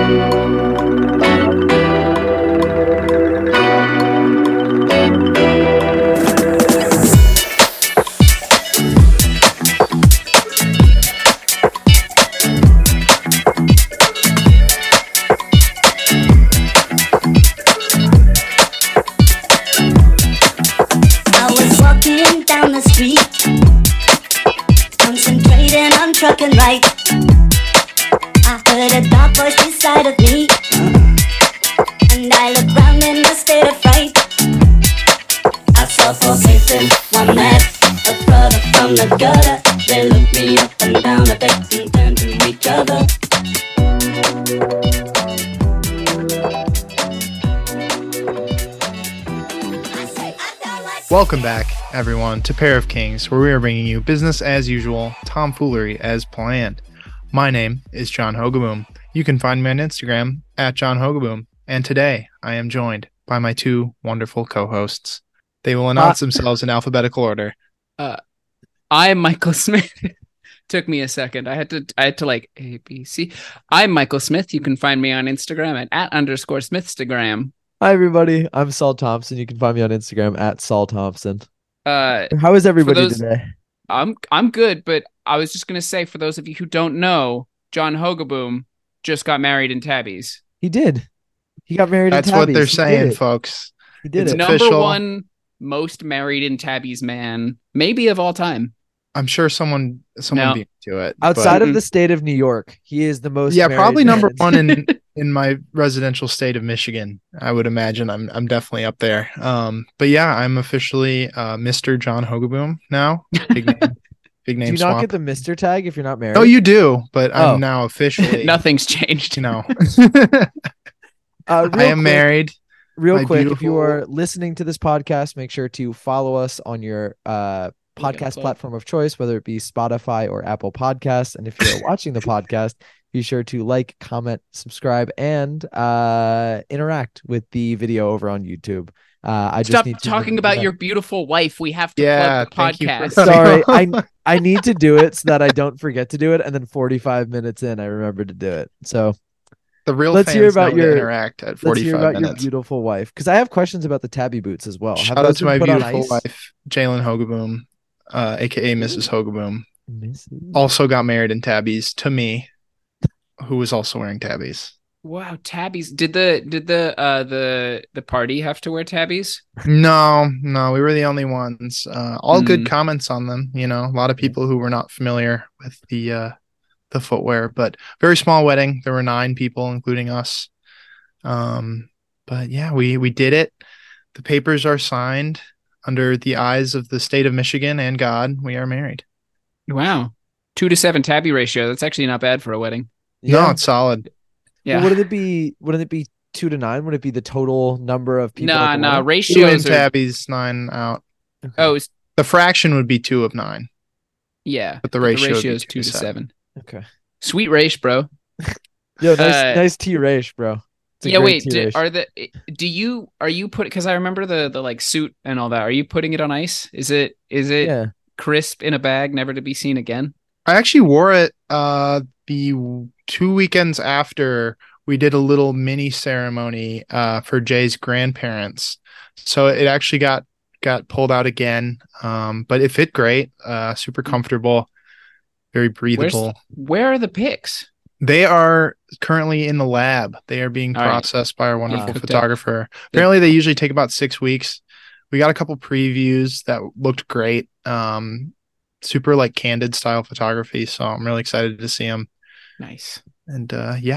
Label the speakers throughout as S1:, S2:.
S1: Trucking right, I heard a dark voice beside of me, and I looked round in a state of fright. I saw four faces, one met a brother from the gutter. They looked me up and down a bit and turned to each other.
S2: Welcome back, everyone, to Pair of Kings, where we are bringing you business as usual, tomfoolery as planned. My name is John Hogaboom. You can find me on Instagram at John Hogaboom, and today I am joined by my two wonderful co-hosts. They will announce themselves in alphabetical order.
S3: I am Michael Smith. Took me a second. I had to like A, B, C. I'm Michael Smith. You can find me on Instagram at @_Smithstagram.
S4: Hi, everybody. I'm Saul Thompson. You can find me on Instagram at Saul Thompson. How is everybody today?
S3: I'm good, but I was just going to say, for those of you who don't know, John Hogaboom just got married in Tabby's.
S4: He did. He got married in
S2: Tabby's.
S4: Tabby's.
S2: That's what they're saying, folks.
S4: He did
S2: it's
S4: it.
S3: Number
S2: official.
S3: one most married in Tabby's man, maybe of all time.
S2: I'm sure someone beat to it.
S4: Outside of the state of New York, he is the most.
S2: Yeah, probably
S4: man
S2: number one in my residential state of Michigan. I would imagine I'm definitely up there. But yeah, I'm officially Mr. John Hogaboom now. Big name. Big name.
S4: Do you not get the Mr. tag if you're not married?
S2: Oh, you do, but I'm now officially.
S3: Nothing's changed.
S2: You know.
S4: I am
S2: married.
S4: Real quick, if you are listening to this podcast, make sure to follow us on your podcast platform of choice, whether it be Spotify or Apple Podcasts. And if you're watching the podcast, be sure to like, comment, subscribe, and interact with the video over on YouTube.
S3: Stop talking about your beautiful wife. We have to plug the podcast.
S4: Sorry, I need to do it so that I don't forget to do it, and then 45 minutes in, I remember to do it. So
S2: the real
S4: let's hear about your
S2: interact at 45
S4: let's hear about
S2: minutes.
S4: Your beautiful wife, because I have questions about the Tabby boots as well.
S2: Shout out to my beautiful wife, Jalen Hogaboom, aka Mrs. Hogaboom. Also got married in Tabby's to me, who was also wearing Tabby's.
S3: Wow, Tabby's. Did the party have to wear Tabby's?
S2: No, we were the only ones. All good comments on them. You know, a lot of people who were not familiar with the footwear, but very small wedding. There were 9 people, including us. But yeah, we did it. The papers are signed under the eyes of the state of Michigan and God. We are married.
S3: Wow, 2-to-7 Tabby ratio. That's actually not bad for a wedding.
S4: Yeah.
S2: No, it's solid.
S3: Yeah.
S4: Well, wouldn't it be 2-to-9? Would it be the total number of people?
S3: No. Ratios
S2: 2 in Tabby's, 9 out.
S4: Okay.
S3: Oh,
S2: the fraction would be 2 of 9.
S3: Yeah,
S2: but the ratio
S3: is 2-to-7.
S4: Okay.
S3: Sweet race, bro.
S4: Yo, nice T race, bro.
S3: Yeah, wait. Are you put? Because I remember the like suit and all that. Are you putting it on ice? Is it crisp in a bag, never to be seen again?
S2: I actually wore it the 2 weekends after we did a little mini ceremony for Jay's grandparents. So it actually got pulled out again. But it fit great. Super comfortable, very breathable.
S3: Where are the pics?
S2: They are currently in the lab. They are being processed by our wonderful photographer. Apparently, they usually take about 6 weeks. We got a couple previews that looked great. Super like candid style photography. So I'm really excited to see them.
S3: Nice.
S2: And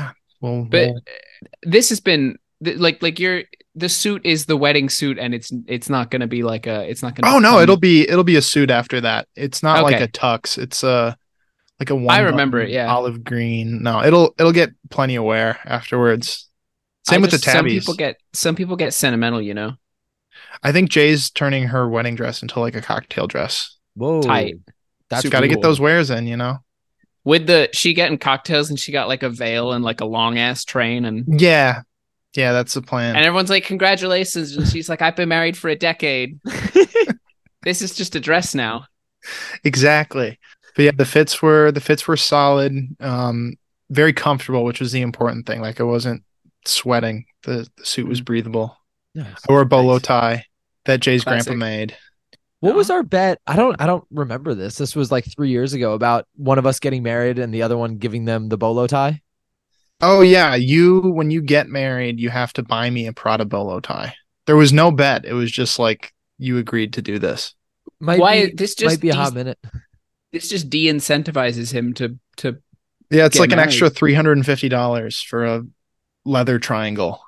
S3: this has been like the suit is the wedding suit, and it's not going to be like it's not going to.
S2: Oh no, it'll be a suit after that. It's not like a tux. It's like a one.
S3: I remember it. Yeah,
S2: olive green. No, it'll get plenty of wear afterwards. Same with the tabbies.
S3: Some people get sentimental, you know.
S2: I think Jay's turning her wedding dress into like a cocktail dress.
S4: Whoa,
S3: tight.
S2: That's got to get those wears in, you know.
S3: With she getting cocktails, and she got like a veil and like a long ass train, and
S2: yeah, that's the plan.
S3: And everyone's like, "Congratulations!" And she's like, "I've been married for a decade. This is just a dress now."
S2: Exactly. But yeah, the fits were solid. very comfortable, which was the important thing. Like I wasn't sweating. The suit was breathable.
S4: Nice.
S2: I wore a bolo
S4: Nice.
S2: tie that Jay's
S3: Classic.
S2: grandpa made.
S4: What was our bet? I don't remember this. This was like 3 years ago about one of us getting married and the other one giving them the bolo tie.
S2: Oh yeah, when you get married, you have to buy me a Prada bolo tie. There was no bet. It was just like you agreed to do this.
S4: Might be a hot minute.
S3: This just de-incentivizes him to
S2: Yeah, it's
S3: get
S2: like an
S3: married.
S2: extra $350 for a leather triangle.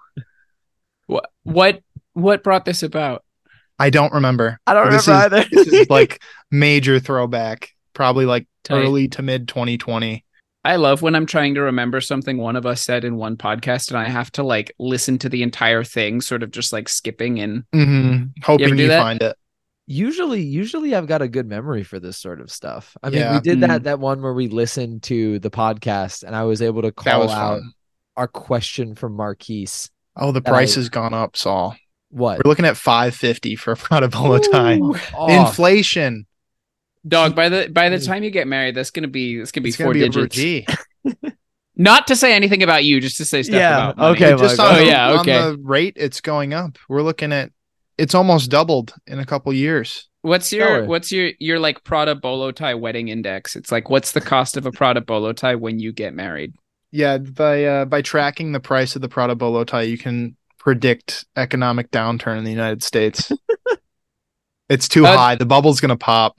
S3: What brought this about?
S2: I don't remember.
S4: I don't
S2: This
S4: remember either.
S2: This is like major throwback, probably like
S3: Tight.
S2: early to mid 2020.
S3: I love when I'm trying to remember something one of us said in one podcast and I have to like listen to the entire thing, sort of just like skipping and
S2: Hoping
S3: do
S2: you
S3: that?
S2: find it.
S4: Usually I've got a good memory for this sort of stuff. I mean,
S2: Yeah.
S4: we did that one where we listened to the podcast and I was able to
S2: That
S4: call
S2: was
S4: out
S2: fun.
S4: our question from Marquise.
S2: Oh, the
S4: that
S2: price
S4: I-
S2: has gone up, Saul.
S4: What?
S2: We're looking at $550 for a Prada bolo tie.
S3: Ooh.
S4: Oh,
S2: Inflation.
S3: Dog, by the time you get married, that's gonna be
S2: It's
S3: four
S2: gonna be over a
S3: digits.
S2: G.
S3: Not to say anything about you, just to say stuff
S4: Yeah,
S3: about money.
S4: okay,
S2: Just
S4: Michael.
S2: on,
S3: Oh,
S2: the,
S3: yeah, okay.
S2: on the rate, it's going up. We're looking at it's almost doubled in a couple years.
S3: What's
S4: Stellar.
S3: your like Prada bolo tie wedding index? It's like what's the cost of a Prada bolo tie when you get married?
S2: Yeah, by tracking the price of the Prada bolo tie, you can predict economic downturn in the United States. It's too high. The bubble's gonna pop.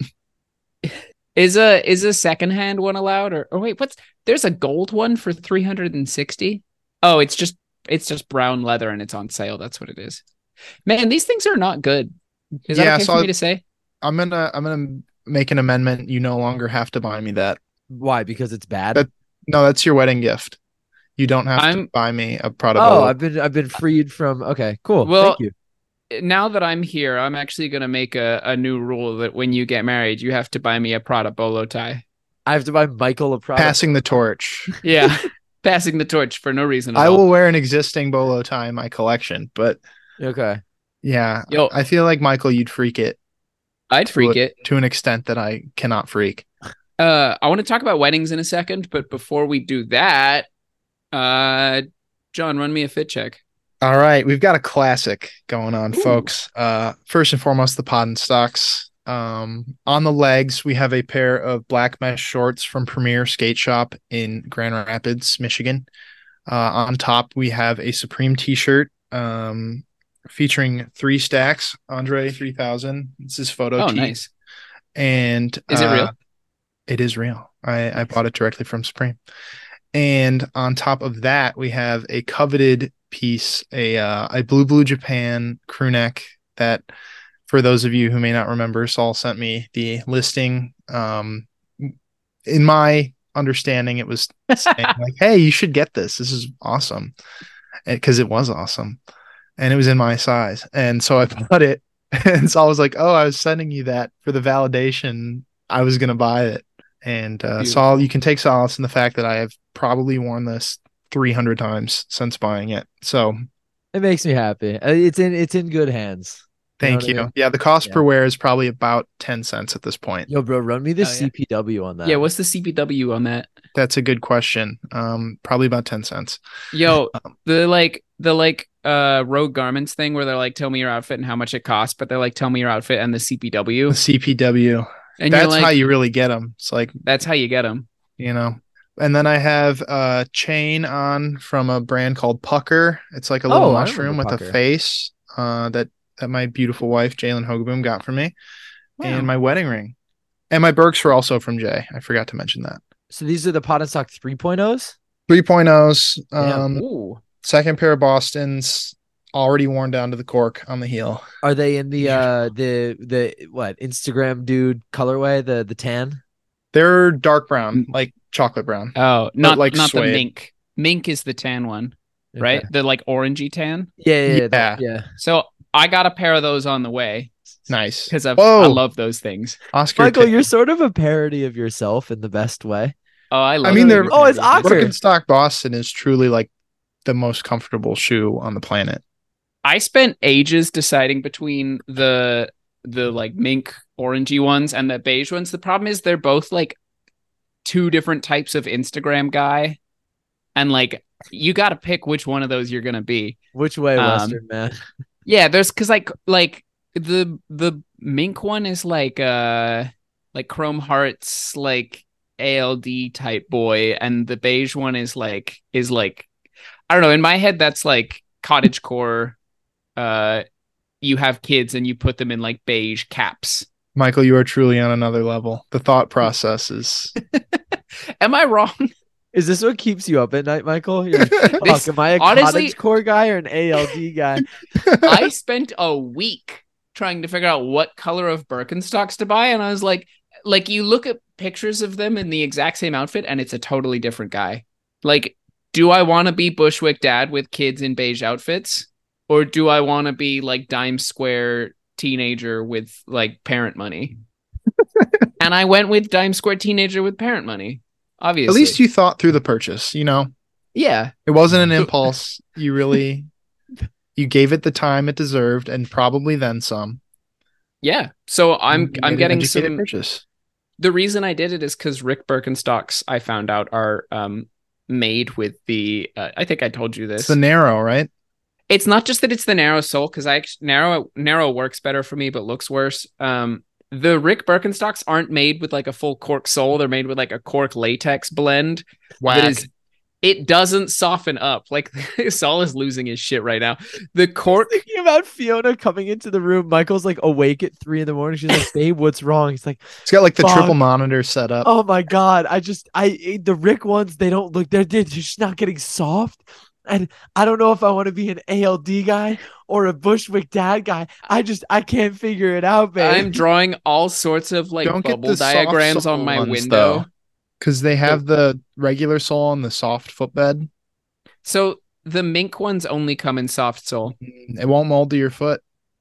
S3: Is a secondhand one allowed or wait, there's a gold one for 360? Oh, it's just brown leather and it's on sale. That's what it is. Man, these things are not good. Is that
S2: Yeah,
S3: okay
S2: so
S3: for me to say?
S2: I'm gonna make an amendment. You no longer have to buy me that.
S4: Why? Because it's bad.
S2: No, that's your wedding gift. You don't have to
S3: I'm-
S2: buy me a Prada
S4: Oh,
S2: bolo.
S4: I've been freed from. Okay, cool.
S3: Well,
S4: Thank you.
S3: Now that I'm here, I'm actually gonna make a new rule that when you get married, you have to buy me a Prada bolo tie.
S4: I have to buy Michael a product.
S2: Passing the torch.
S3: Yeah, passing the torch for no reason at
S2: I
S3: all.
S2: will wear an existing bolo tie in my collection, but
S4: Okay.
S2: yeah,
S3: Yo.
S2: I feel like Michael, you'd freak it
S3: I'd freak it.
S2: to an extent that I cannot freak.
S3: I want to talk about weddings in a second, but before we do that, John, run me a fit check.
S2: All right, we've got a classic going on, folks. First and foremost, the Pod and Stocks. On the legs, we have a pair of black mesh shorts from Premier Skate Shop in Grand Rapids, Michigan. On top, we have a Supreme T-shirt featuring 3 stacks, Andre 3000. This is photo
S3: Oh,
S2: tee.
S3: nice.
S2: And
S3: Is it real?
S2: It is real. I bought it directly from Supreme. And on top of that, we have a coveted piece, a Blue Japan crew neck that, for those of you who may not remember, Saul sent me the listing. In my understanding, it was saying like, "Hey, you should get this. This is awesome," because it was awesome, and it was in my size. And so I bought it, and Saul was like, "Oh, I was sending you that for the validation. I was gonna buy it." And Saul, you can take solace in the fact that I have probably worn this 300 times since buying it. So
S4: It makes me happy. It's in good hands.
S2: thank
S4: know
S2: you.
S4: what I mean?
S2: Yeah, the cost
S4: Yeah.
S2: per wear is probably about 10 cents at this point.
S4: Yo, bro, run me the
S3: Oh, yeah.
S4: CPW on that.
S3: Yeah, what's the CPW on that?
S2: That's a good question. Probably about 10 cents.
S3: Yo, the Rogue Garments thing where they're like, tell me your outfit and how much it costs, but they're like, tell me your outfit and the CPW.
S2: The CPW.
S3: And you're
S2: That's
S3: like,
S2: how you really get them. It's like,
S3: that's how you get them.
S2: you know. And then I have a chain on from a brand called Pucker. It's like a little
S4: Oh, I
S2: mushroom
S4: remember
S2: with
S4: Pucker.
S2: a face that my beautiful wife, Jalen Hogaboom, got for me.
S3: Wow.
S2: And my wedding ring. And my Birks were also from Jay. I forgot to mention that.
S4: So these are the Pot and Stock 3.0s?
S2: 3.0s.
S4: Yeah.
S3: Ooh.
S2: Second pair of Bostons, already worn down to the cork on the heel.
S4: Are they in the what, Instagram dude colorway, the tan?
S2: They're dark brown, like chocolate brown.
S3: Oh, not
S2: like
S3: the
S2: suede.
S3: mink. Mink is the tan one, right?
S4: Okay.
S3: The like orangey tan.
S4: Yeah.
S3: So I got a pair of those on the way
S2: Nice.
S3: because I
S2: Whoa.
S3: love those things.
S2: Oscar.
S4: Michael,
S2: Tick.
S4: you're sort of a parody of yourself in the best way.
S3: Oh, I love.
S2: mean,
S3: that
S2: they're-
S3: you're
S4: Oh, it's
S3: parroting things.
S4: awkward.
S2: Birkenstock Boston is truly like the most comfortable shoe on the planet.
S3: I spent ages deciding between the like mink orangey ones and the beige ones. The problem is they're both like 2 different types of Instagram guy. and like you got to pick which one of those you're gonna be.
S4: Which way, Western man?
S3: Yeah, there's because like the mink one is like Chrome Hearts like ALD type boy, and the beige one is like I don't know. In my head, that's like cottagecore. You have kids and you put them in like beige caps.
S2: Michael, you are truly on another level. The thought process is.
S3: Am I wrong?
S4: Is this what keeps you up at night, Michael? You're like, fuck, am I a cottagecore guy or an ALD guy?
S3: I spent a week trying to figure out what color of Birkenstocks to buy, and I was like you look at pictures of them in the exact same outfit, and it's a totally different guy. Like, do I want to be Bushwick dad with kids in beige outfits? Or do I want to be like Dime Square teenager with like parent money? And I went with Dime Square teenager with parent money, obviously.
S2: At least you thought through the purchase, you know?
S3: Yeah.
S2: It wasn't an impulse. You gave it the time it deserved and probably then some.
S3: Yeah. So I'm getting some
S2: purchase.
S3: The reason I did it is because Rick Birkenstocks, I found out, are made with the I think I told you this.
S2: It's the narrow, right?
S3: It's not just that it's the narrow sole, because narrow works better for me, but looks worse. The Rick Birkenstocks aren't made with like a full cork sole. They're made with like a cork latex blend.
S2: Whack.
S3: It doesn't soften up. Like, Saul is losing his shit right now. The cork.
S4: Thinking about Fiona coming into the room. Michael's like awake at 3 a.m. She's like, "Babe, what's wrong?" He's like,
S2: "It's got like the triple monitor set up."
S4: Oh my god! The Rick ones, they don't look. They're just not getting soft. And I don't know if I want to be an ALD guy or a Bushwick dad guy. I can't figure it out, man.
S3: I'm drawing all sorts of like bubble diagrams on my window.
S2: Because they have the regular sole and the soft footbed.
S3: So the mink ones only come in soft sole.
S2: It won't mold to your foot.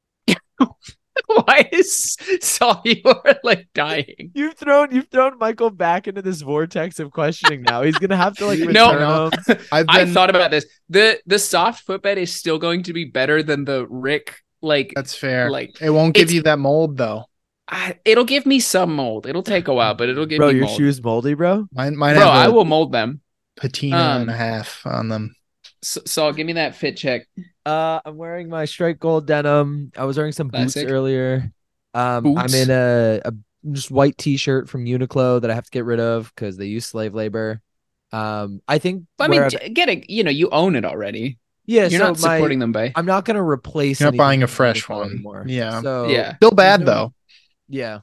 S3: Why is Saul, you are like dying?
S4: You've thrown Michael back into this vortex of questioning now. He's gonna have to like return
S3: no. I thought about this. The soft footbed is still going to be better than the Rick. Like,
S2: that's fair.
S3: Like,
S2: it won't give you that mold though.
S3: It'll give me some mold. It'll take a while, but it'll give me mold.
S4: Bro, your shoes moldy, bro?
S2: Mine
S3: bro, I will mold them.
S2: Patina and a half on them.
S3: So give me that fit check.
S4: I'm wearing my striped gold denim. I was wearing some boots earlier.
S3: Boots?
S4: I'm in a just white t-shirt from Uniqlo that I have to get rid of because they use slave labor. I think.
S3: I mean, you own it already.
S4: Yeah,
S3: you're not supporting them by.
S4: I'm not gonna replace.
S2: You're not buying a fresh one
S4: anymore.
S2: Yeah.
S4: So
S3: yeah,
S2: still bad though.
S4: Yeah.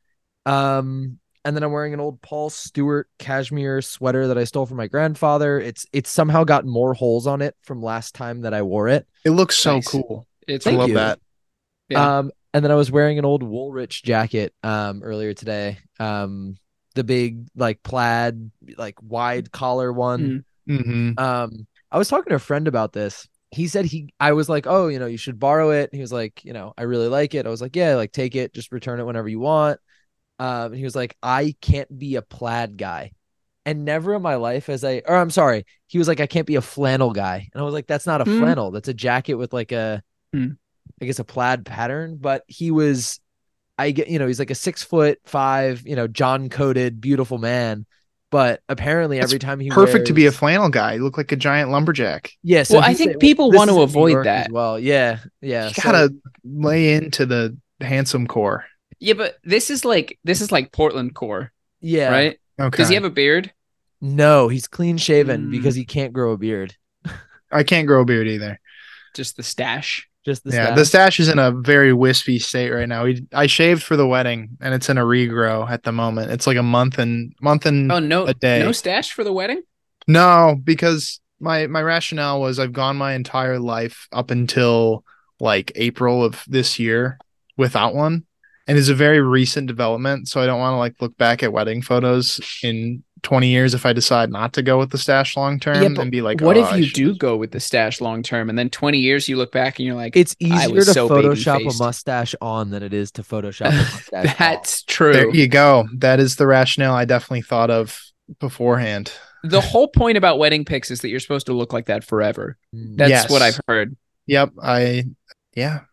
S4: And then I'm wearing an old Paul Stewart cashmere sweater that I stole from my grandfather. It's somehow got more holes on it from last time that I wore it.
S2: It looks so
S3: nice.
S2: Cool.
S3: I
S2: love that.
S3: Yeah.
S4: And then I was wearing an old Woolrich jacket earlier today. The big like plaid, like wide collar one.
S2: Mm-hmm.
S4: I was talking to a friend about this. He said I was like, "Oh, you should borrow it." He was like, "I really like it." I was like, "Yeah, like take it, just return it whenever you want." He was like, "I can't be a plaid guy." And never in my life he was like, "I can't be a flannel guy." And I was like, "That's not a flannel. That's a jacket with like a, I guess a plaid pattern." But he's like a 6'5", John coated, beautiful man. But apparently every time he
S2: perfect to be a flannel guy. You look like a giant lumberjack.
S4: Yeah.
S3: So I think people want to avoid that.
S4: Well, yeah. Yeah.
S2: You gotta lay into the handsome core.
S3: Yeah, but this is like Portland core.
S4: Yeah.
S3: Right?
S2: Okay.
S3: Does he have a beard?
S4: No, he's clean shaven because he can't grow a beard.
S2: I can't grow a beard either.
S3: Just the stash.
S2: The stash is in a very wispy state right now. I shaved for the wedding and it's in a regrow at the moment. It's like a month and a day.
S3: No stash for the wedding?
S2: No, because my rationale was I've gone my entire life up until like April of this year without one. And it's a very recent development, so I don't want to like look back at wedding photos in 20 years if I decide not to go with the stash long term and be like,
S3: what if you do go with the stash long term and then 20 years you look back and you're like,
S4: it's easier to Photoshop a mustache on than it is to Photoshop a mustache
S3: That's true.
S2: There you go. That is the rationale I definitely thought of beforehand.
S3: The whole point about wedding pics is that you're supposed to look like that forever. That's what I've heard.
S2: Yep.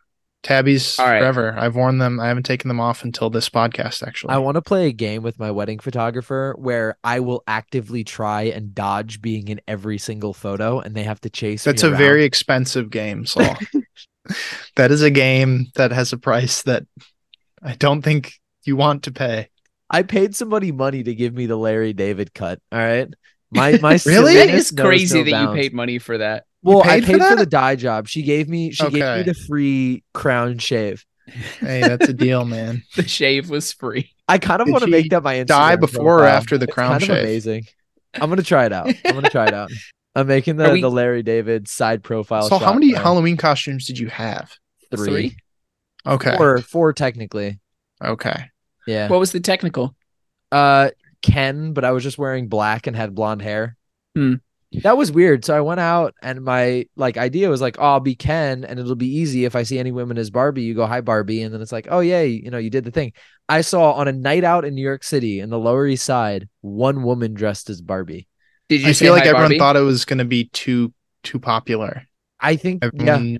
S2: Tabbies
S3: All right.
S2: forever. I've worn them. I haven't taken them off until this podcast, actually.
S4: I want to play a game with my wedding photographer where I will actively try and dodge being in every single photo, and they have to chase
S2: That's
S4: me
S2: a
S4: around.
S2: very expensive game, Saul. That is a game that has a price that I don't think you want to pay.
S4: I paid somebody money to give me the Larry David cut. All right. My
S2: Really?
S4: silliness
S3: That is
S4: knows
S3: crazy
S4: no
S3: that
S4: bounds.
S3: you paid money for that.
S4: Well, I
S2: paid for
S4: paid for
S2: that?
S4: the dye job. She gave me
S2: Okay.
S4: the free crown shave.
S2: Hey, that's a deal, man.
S3: The shave was free.
S4: I kind of
S2: Did
S4: want to
S2: she
S4: make that my Instagram
S2: dye before or
S4: profile.
S2: after the
S4: It's
S2: crown
S4: kind
S2: shave?
S4: of amazing. I'm gonna try it out. I'm making
S3: Are we-
S4: the Larry David side profile.
S2: So,
S4: shot
S2: how many
S4: there.
S2: Halloween costumes did you have?
S4: Three.
S2: Okay.
S4: Four technically.
S2: Okay.
S4: Yeah.
S3: What was the technical?
S4: Ken, but I was just wearing black and had blonde hair.
S3: Hmm.
S4: That was weird. So I went out and my idea was like, oh, I'll be Ken and it'll be easy. If I see any women as Barbie, you go, hi, Barbie. And then it's like, oh, yeah, you did the thing. I saw on a night out in New York City in the Lower East Side, one woman dressed as Barbie.
S3: Did you
S2: I
S3: say
S2: feel like
S3: hi,
S2: everyone
S3: Barbie?
S2: thought it was going to be too popular.
S4: I think, yeah.
S2: Everyone,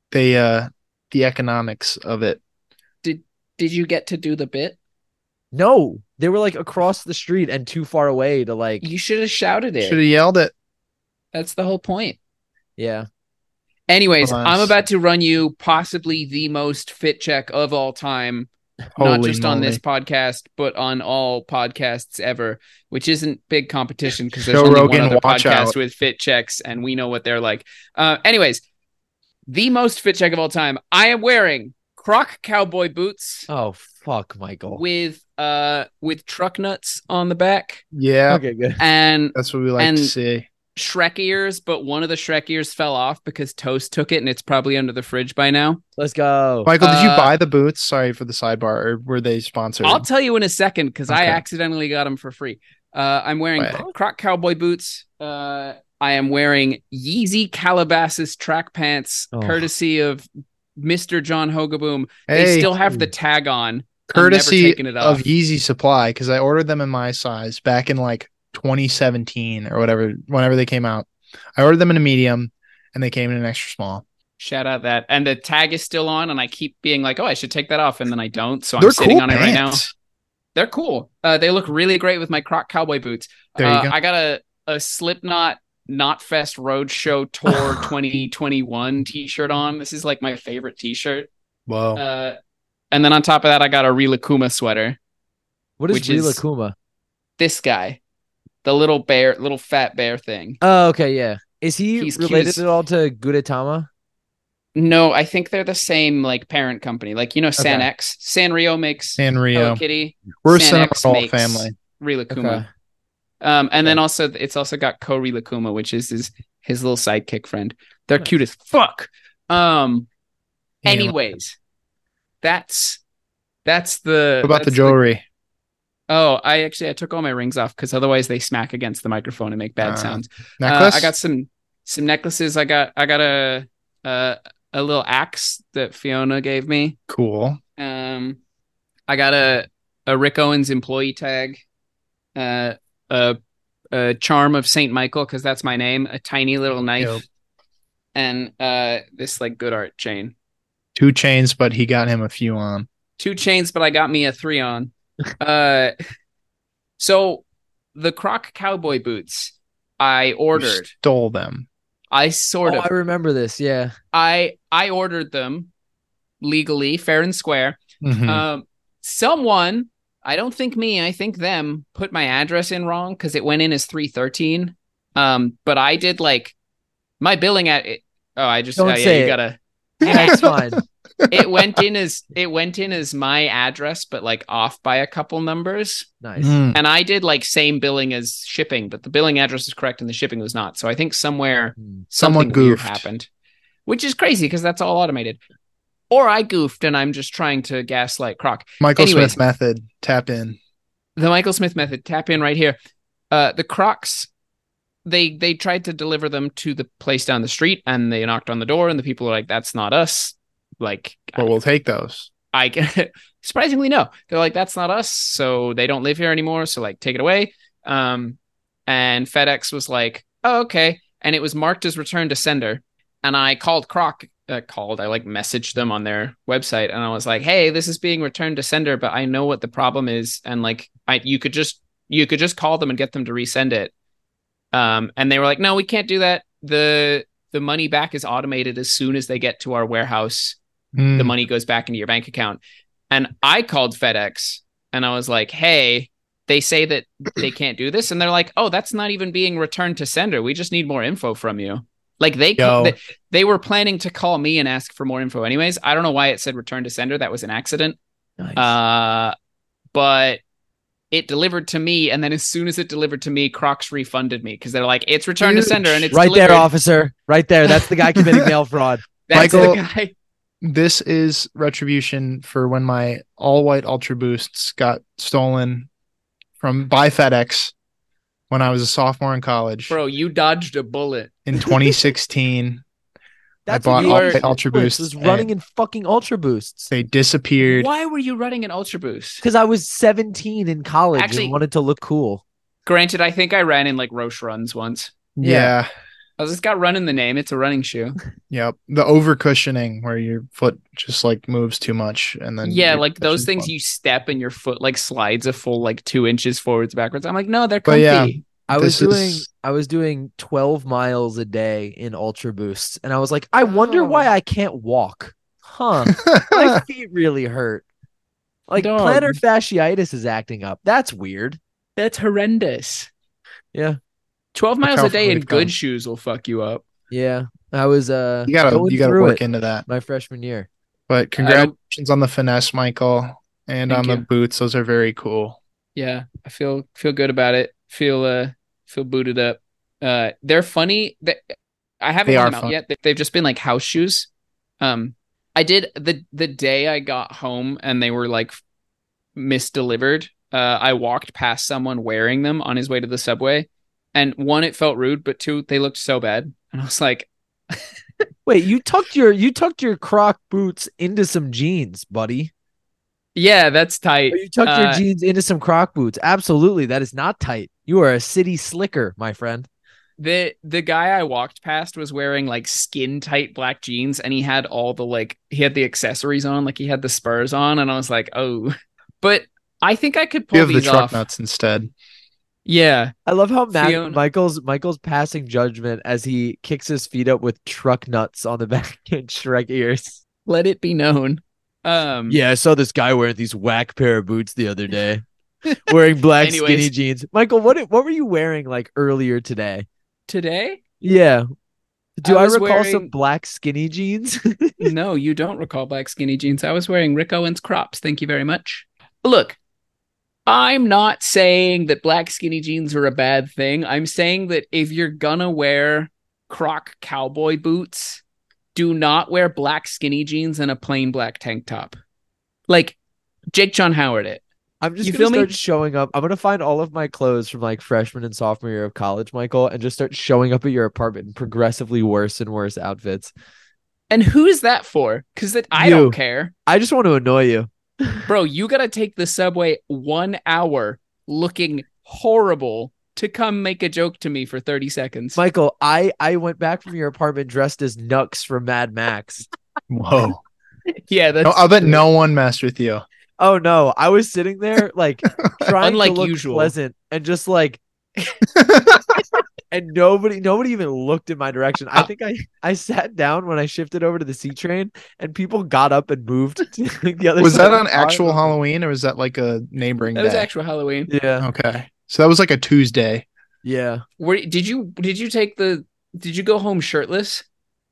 S2: the economics of it.
S3: Did you get to do the bit?
S4: No, they were like across the street and too far away to like,
S3: You should have shouted it.
S2: Should have yelled it.
S3: That's the whole point.
S4: yeah.
S3: Anyways,
S2: Alas.
S3: I'm about to run you possibly the most fit check of all time, not
S2: Holy
S3: just on
S2: moly.
S3: this podcast, but on all podcasts ever, which isn't big competition because there's
S2: Joe
S3: only
S2: Rogan,
S3: one other
S2: watch
S3: podcast
S2: out.
S3: with fit checks, and we know what they're like. Anyways, the most fit check of all time. I am wearing Croc cowboy boots
S4: Oh, fuck, Michael.
S3: with truck nuts on the back
S2: Yeah,
S4: Okay, good.
S3: and
S2: that's what we like
S3: And-
S2: to see.
S3: Shrek ears, but one of the Shrek ears fell off because Toast took it and it's probably under the fridge by now.
S4: Let's go.
S2: Michael, did you
S3: Uh,
S2: buy the boots? Sorry for the sidebar. Or were they sponsored?
S3: I'll tell you in a second because I
S2: Okay.
S3: accidentally got them for free. I'm wearing
S2: Right.
S3: Croc cowboy boots. I am wearing Yeezy Calabasas track pants,
S4: Oh.
S3: courtesy of Mr. John Hogaboom.
S2: Hey,
S3: They still have the tag on. I'm never
S2: courtesy
S3: taking it
S2: of
S3: off.
S2: Yeezy Supply because I ordered them in my size back in like 2017 or whatever, whenever they came out. I ordered them in a medium and they came in an extra small.
S3: Shout out that. And the tag is still on, and I keep being like, oh, I should take that off, and then I don't. So I'm
S2: They're
S3: sitting
S2: cool
S3: on it right now.
S2: pants.
S3: They're cool. They look really great with my Croc cowboy boots.
S2: There you go.
S3: I got a Slipknot Knotfest Roadshow Tour 2021 t-shirt on. This is like my favorite t-shirt.
S2: Whoa.
S3: And then on top of that, I got a Rilakuma sweater.
S4: What is
S3: which is-
S4: Rila Kuma?
S3: This guy, the little fat bear thing.
S4: Oh, okay, yeah. Is he
S3: He's cute
S4: related
S3: as-
S4: at all to Gudetama?
S3: No, I think they're the same like parent company. Like, San
S4: Okay.
S3: X, Sanrio makes
S2: Sanrio.
S3: Hello Kitty.
S2: We're a
S3: San X
S2: Cinnamoroll
S3: makes
S2: family.
S3: Rilakuma.
S4: Okay.
S3: And then also it's also got Ko Rilakuma, which is his little sidekick friend. They're cute as fuck. Anyways, that's the
S2: What about the
S3: that's
S2: jewelry?
S3: Oh, I took all my rings off because otherwise they smack against the microphone and make bad sounds.
S2: Necklace?
S3: I got some necklaces. I got a little axe that Fiona gave me.
S2: Cool.
S3: I got a Rick Owens employee tag, a charm of Saint Michael because that's my name, a tiny little knife,
S2: Yep.
S3: and this like good art chain.
S2: 2 chains, but he got him a few on.
S3: 2 chains, but I got me a 3 on. So the Croc cowboy boots I
S2: You
S3: ordered.
S2: stole them.
S3: I sort
S4: Oh,
S3: of
S4: I remember this. Yeah.
S3: I ordered them legally, fair and square.
S2: Mhm.
S3: Someone, I don't think me, I think them, put my address in wrong because it went in as 313. But I did like my billing at it. Oh, I just
S4: Don't say
S3: you
S4: it.
S3: gotta.
S4: That's fine.
S3: It went in as my address, but like off by a couple numbers.
S4: Nice.
S2: Mm.
S3: And I did like same billing as shipping, but the billing address is correct and the shipping was not. So I think somewhere
S4: Mm.
S2: Someone
S3: something weird
S2: goofed.
S3: happened, which is crazy because that's all automated. Or I goofed and I'm just trying to gaslight Croc.
S2: Michael
S3: Anyways.
S2: Smith method. Tap in.
S3: The Michael Smith method. Tap in right here. The Crocs, they tried to deliver them to the place down the street and they knocked on the door and the people were like, "That's not us." Like,
S2: But we'll take those.
S3: I surprisingly no. They're like, "That's not us." So they don't live here anymore. So like, take it away. And FedEx was like, "Oh, okay." And it was marked as return to sender. And I called Croc called. I like messaged them on their website, and I was like, "Hey, this is being returned to sender, but I know what the problem is, and like, you could just call them and get them to resend it." And they were like, "No, we can't do that. The money back is automated as soon as they get to our warehouse. The money goes back into your bank account." And I called FedEx, and I was like, "Hey, they say that they can't do this," and they're like, "Oh, that's not even being returned to sender. We just need more info from you." Like they were planning to call me and ask for more info anyways. I don't know why it said return to sender. That was an accident.
S4: Nice.
S3: But it delivered to me, and then as soon as it delivered to me, Crocs refunded me because they're like, "It's returned to sender," and it's
S4: right
S3: delivered.
S4: there, officer. Right there. That's the guy committing mail fraud.
S3: That's
S2: Michael,
S3: the guy.
S2: This is retribution for when my all-white Ultra Boosts got stolen by FedEx when I was a sophomore in college.
S3: Bro, you dodged a bullet.
S2: In 2016.
S4: That's
S2: I bought
S4: what
S2: all Ultra Boosts.
S4: was running in fucking Ultra Boosts.
S2: They disappeared.
S3: Why were you running an Ultra Boost?
S4: Because I was 17 in college
S3: Actually,
S4: and wanted to look cool.
S3: Granted, I think I ran in like Roche runs once.
S2: Yeah.
S3: I was just got run in the name. It's a running shoe.
S2: Yep. The over cushioning where your foot just like moves too much and then
S3: like those things you step and your foot like slides a full like 2 inches forwards backwards. I'm like, no, they're comfy.
S2: But yeah,
S4: I was doing 12 miles a day in Ultra Boosts, and I was like, I wonder why I can't walk. Huh. My feet really hurt. Like plantar fasciitis is acting up. That's weird.
S3: That's horrendous.
S4: Yeah.
S3: 12 miles a day in good shoes will fuck you up.
S4: Yeah. I was
S2: you gotta work into that
S4: my freshman year.
S2: But congratulations on the finesse, Michael, and on the boots. Those are very cool.
S3: Yeah, I feel good about it. Feel booted up. They're funny. I haven't worn them out yet. They've just been like house shoes. I did the day I got home and they were like misdelivered. I walked past someone wearing them on his way to the subway, and one, it felt rude, but two, they looked so bad, and I was like,
S4: "Wait, you tucked your Croc boots into some jeans, buddy."
S3: Yeah, that's tight.
S4: Or you tucked your jeans into some Croc boots. Absolutely, that is not tight. You are a city slicker, my friend.
S3: The guy I walked past was wearing like skin tight black jeans, and he had he had the accessories on, like he had the spurs on, and I was like, oh, but I think I could pull these off.
S2: You have the truck nuts instead.
S3: Yeah,
S4: I love how Michael's passing judgment as he kicks his feet up with truck nuts on the back and Shrek ears.
S3: Let it be known.
S4: Yeah, I saw this guy wearing these whack pair of boots the other day, wearing black skinny jeans. Michael, what were you wearing like earlier today?
S3: Today?
S4: Yeah. Do I recall some black skinny jeans?
S3: No, you don't recall black skinny jeans. I was wearing Rick Owens crops. Thank you very much. Look, I'm not saying that black skinny jeans are a bad thing. I'm saying that if you're gonna wear Croc cowboy boots, do not wear black skinny jeans and a plain black tank top. Like Jake John Howard it.
S4: I'm just going to start showing up. I'm going to find all of my clothes from like freshman and sophomore year of college, Michael, and just start showing up at your apartment in progressively worse and worse outfits.
S3: And who is that for? Because I don't care.
S4: I just want to annoy you.
S3: Bro, you got to take the subway 1 hour looking horrible to come make a joke to me for 30 seconds.
S4: Michael, I went back from your apartment dressed as Nux from Mad Max.
S2: Whoa.
S3: Yeah, that's
S2: I bet no one messed with you.
S4: Oh no, I was sitting there like trying
S3: Unlike
S4: to look
S3: usual.
S4: pleasant and just like and nobody even looked in my direction. I think I sat down when I shifted over to the C train and people got up and moved to the other
S2: Was
S4: side
S2: that on actual Halloween or was that like a neighboring
S3: That
S2: day?
S3: was actual Halloween.
S4: Yeah.
S2: Okay. So that was like a Tuesday.
S4: Yeah.
S3: Did you go home shirtless?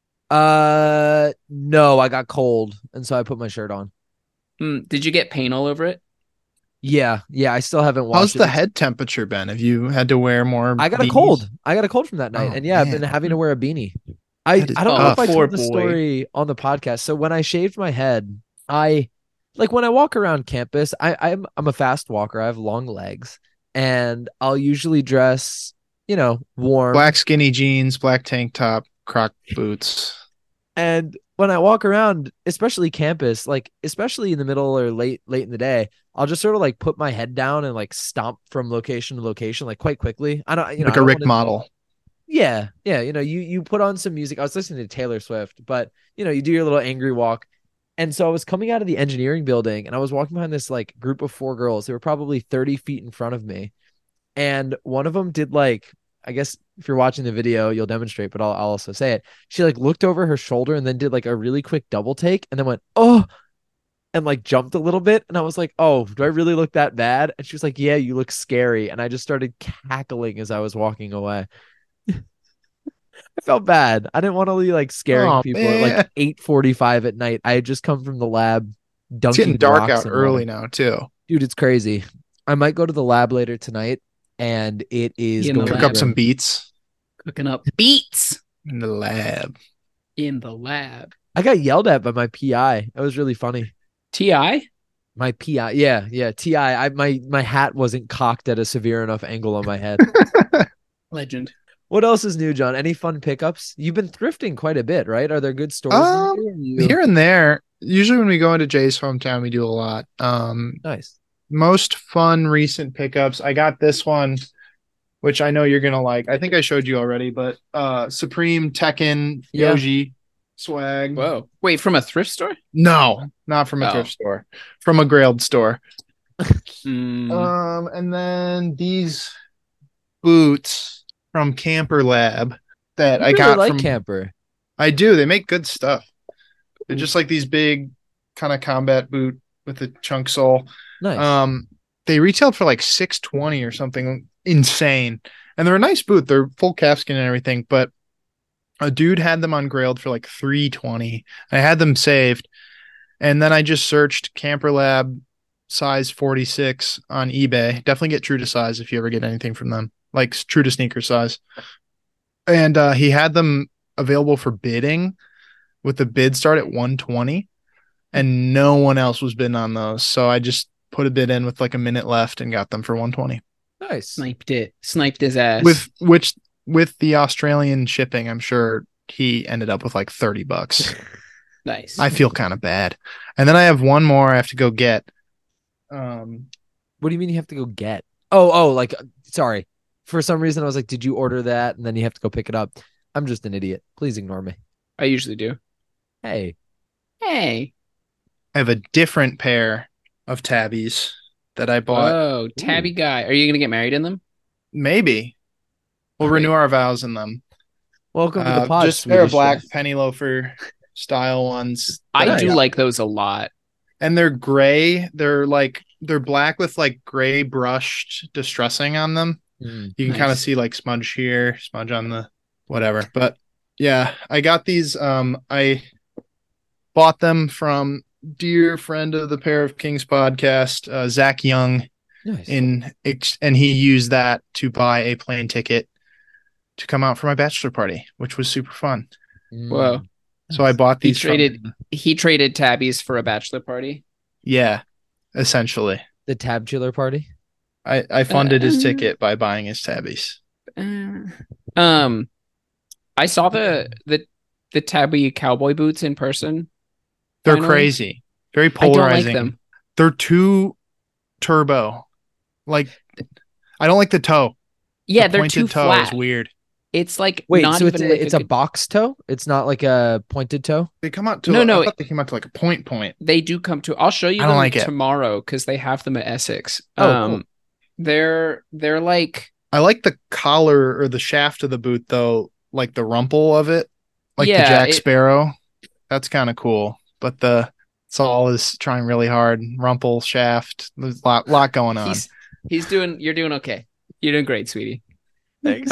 S4: No, I got cold and so I put my shirt on.
S3: Did you get paint all over it?
S4: Yeah, I still haven't washed
S2: How's the head temperature been? Have you had to wear more?
S4: I got a cold. I got a cold from that night, and I've been having to wear a beanie. I don't know if I told the story on the podcast. So when I shaved my head, when I walk around campus, I'm a fast walker. I have long legs, and I'll usually dress, warm,
S2: black skinny jeans, black tank top, Croc boots,
S4: and when I walk around, especially campus, like especially in the middle or late in the day, I'll just sort of like put my head down and like stomp from location to location, like quite quickly. I don't,
S2: like a Rick model.
S4: Yeah, yeah. You put on some music. I was listening to Taylor Swift, but you do your little angry walk. And so I was coming out of the engineering building and I was walking behind this like group of 4 girls. They were probably 30 feet in front of me. And one of them did like, I guess if you're watching the video, you'll demonstrate, but I'll also say it. She like looked over her shoulder and then did like a really quick double take and then went, oh, and like jumped a little bit. And I was like, oh, do I really look that bad? And she was like, yeah, you look scary. And I just started cackling as I was walking away. I felt bad. I didn't want to be like scaring people at like 8:45 at night. I had just come from the lab dunking.
S2: It's getting dark
S4: rocks
S2: out
S4: in
S2: early
S4: water.
S2: now too.
S4: Dude, it's crazy. I might go to the lab later tonight and it is
S3: In the
S4: going to
S2: Cook
S3: lab.
S2: up some beats
S3: Cooking up beats
S2: in the lab.
S3: in the lab.
S4: I got yelled at by my PI. That was really funny.
S3: Ti.
S4: My PI. Yeah. TI. My hat wasn't cocked at a severe enough angle on my head.
S3: Legend.
S4: What else is new, John? Any fun pickups? You've been thrifting quite a bit, right? Are there good stores? near you?
S2: Here and there. Usually when we go into Jay's hometown, we do a lot.
S4: Nice.
S2: Most fun recent pickups. I got this one, which I know you're gonna like. I think I showed you already, but Supreme Tekken
S4: Yeah.
S2: Yoji swag.
S3: Whoa. Wait, from a thrift store?
S2: No, not from a
S3: Oh.
S2: thrift store. From a Grailed store.
S3: Mm.
S2: And then these boots from Camper Lab that
S4: You
S2: I
S4: really
S2: got
S4: like
S2: from
S4: Camper.
S2: I do. They make good stuff. They're just like these big kind of combat boot with a chunk sole.
S4: Nice.
S2: They retailed for like $620 or something insane. And they're a nice boot. They're full calfskin and everything, but a dude had them on Grailed for like $320. I had them saved. And then I just searched Camper Lab size 46 on eBay. Definitely get true to size if you ever get anything from them, like true to sneaker size. And he had them available for bidding with the bid start at 120 and no one else was bidding on those. So I just put a bid in with like a minute left and got them for 120
S4: Nice.
S3: Sniped his ass.
S2: with the Australian shipping. I'm sure he ended up with like $30.
S3: Nice.
S2: I feel kind of bad. And then I have one more I have to go get.
S4: What do you mean you have to go get? Oh, like, sorry. For some reason, I was like, did you order that? And then you have to go pick it up. I'm just an idiot. Please ignore me.
S3: I usually do.
S4: Hey.
S3: Hey.
S2: I have a different pair of tabbies that I bought.
S3: Oh, tabby guy. Are you gonna get married in them?
S2: Maybe we'll
S3: Great.
S2: renew our vows in them.
S4: Welcome to the pod.
S2: Just a pair of
S4: Swedish
S2: black
S4: Chef.
S2: penny loafer style ones.
S3: I
S2: that
S3: do
S2: got.
S3: like those a lot.
S2: And they're gray. They're black with like gray brushed distressing on them.
S4: Mm.
S2: You can kind of
S3: Nice.
S2: see like smudge here, smudge on the whatever. But yeah, I got these. I bought them from dear friend of the Pair of Kings podcast, Zach Young,
S4: Nice.
S2: and he used that to buy a plane ticket to come out for my bachelor party, which was super fun.
S3: Whoa.
S2: So I bought
S3: He
S2: these.
S3: traded tabbies for a bachelor party.
S2: Yeah, essentially.
S4: The tab chiller party.
S2: I funded his
S3: Uh,
S2: ticket by buying his tabbies.
S3: I saw the tabby cowboy boots in person.
S2: They're
S3: Finally.
S2: crazy, very
S3: I don't like
S2: polarizing.
S3: them.
S2: They're too turbo. Like, I don't like the toe.
S3: Yeah,
S2: The
S3: they're
S2: pointed
S3: too
S2: toe
S3: flat.
S2: is weird.
S3: It's like
S4: Wait,
S3: not
S4: so
S3: even
S4: it's
S3: like
S4: it's a
S3: good-
S4: box toe? It's not like a pointed toe?
S2: They come out to
S3: No.
S2: I thought they came out to like a point.
S3: They do come to. I'll show you
S2: I don't
S3: them
S2: like it.
S3: tomorrow because they have them at Essex.
S4: Oh, cool.
S3: They're like
S2: I like the collar or the shaft of the boot though, like the rumple of it, like the
S3: Yeah,
S2: Jack
S3: it-
S2: Sparrow. That's kind of cool. But the Saul is trying really hard. Rumple, shaft. There's a lot going on.
S3: he's doing. You're doing okay. You're doing great, sweetie.
S2: Thanks.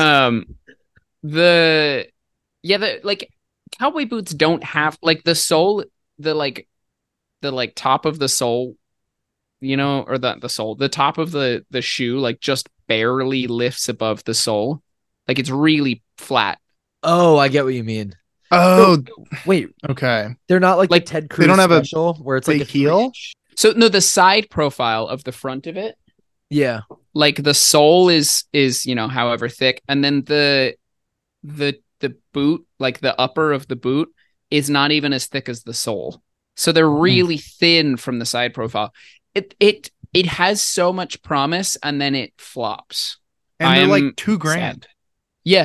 S3: The like cowboy boots don't have like the sole, the top of the sole, or the sole, the top of the shoe like just barely lifts above the sole. Like it's really flat.
S4: Oh, I get what you mean.
S2: Oh,
S4: Wait,
S2: okay.
S4: they're not like
S3: Like,
S4: the Ted Cruz
S2: don't have a
S4: special where it's like
S2: big
S4: a
S2: heel?
S4: 3-inch?
S3: So no, the side profile of the front of it,
S4: Yeah.
S3: like the sole is however thick, and then the boot, like the upper of the boot, is not even as thick as the sole. So they're really thin from the side profile. It has so much promise, and then it flops.
S2: And
S3: I
S2: they're
S3: am
S2: like $2,000.
S3: sad. Yeah.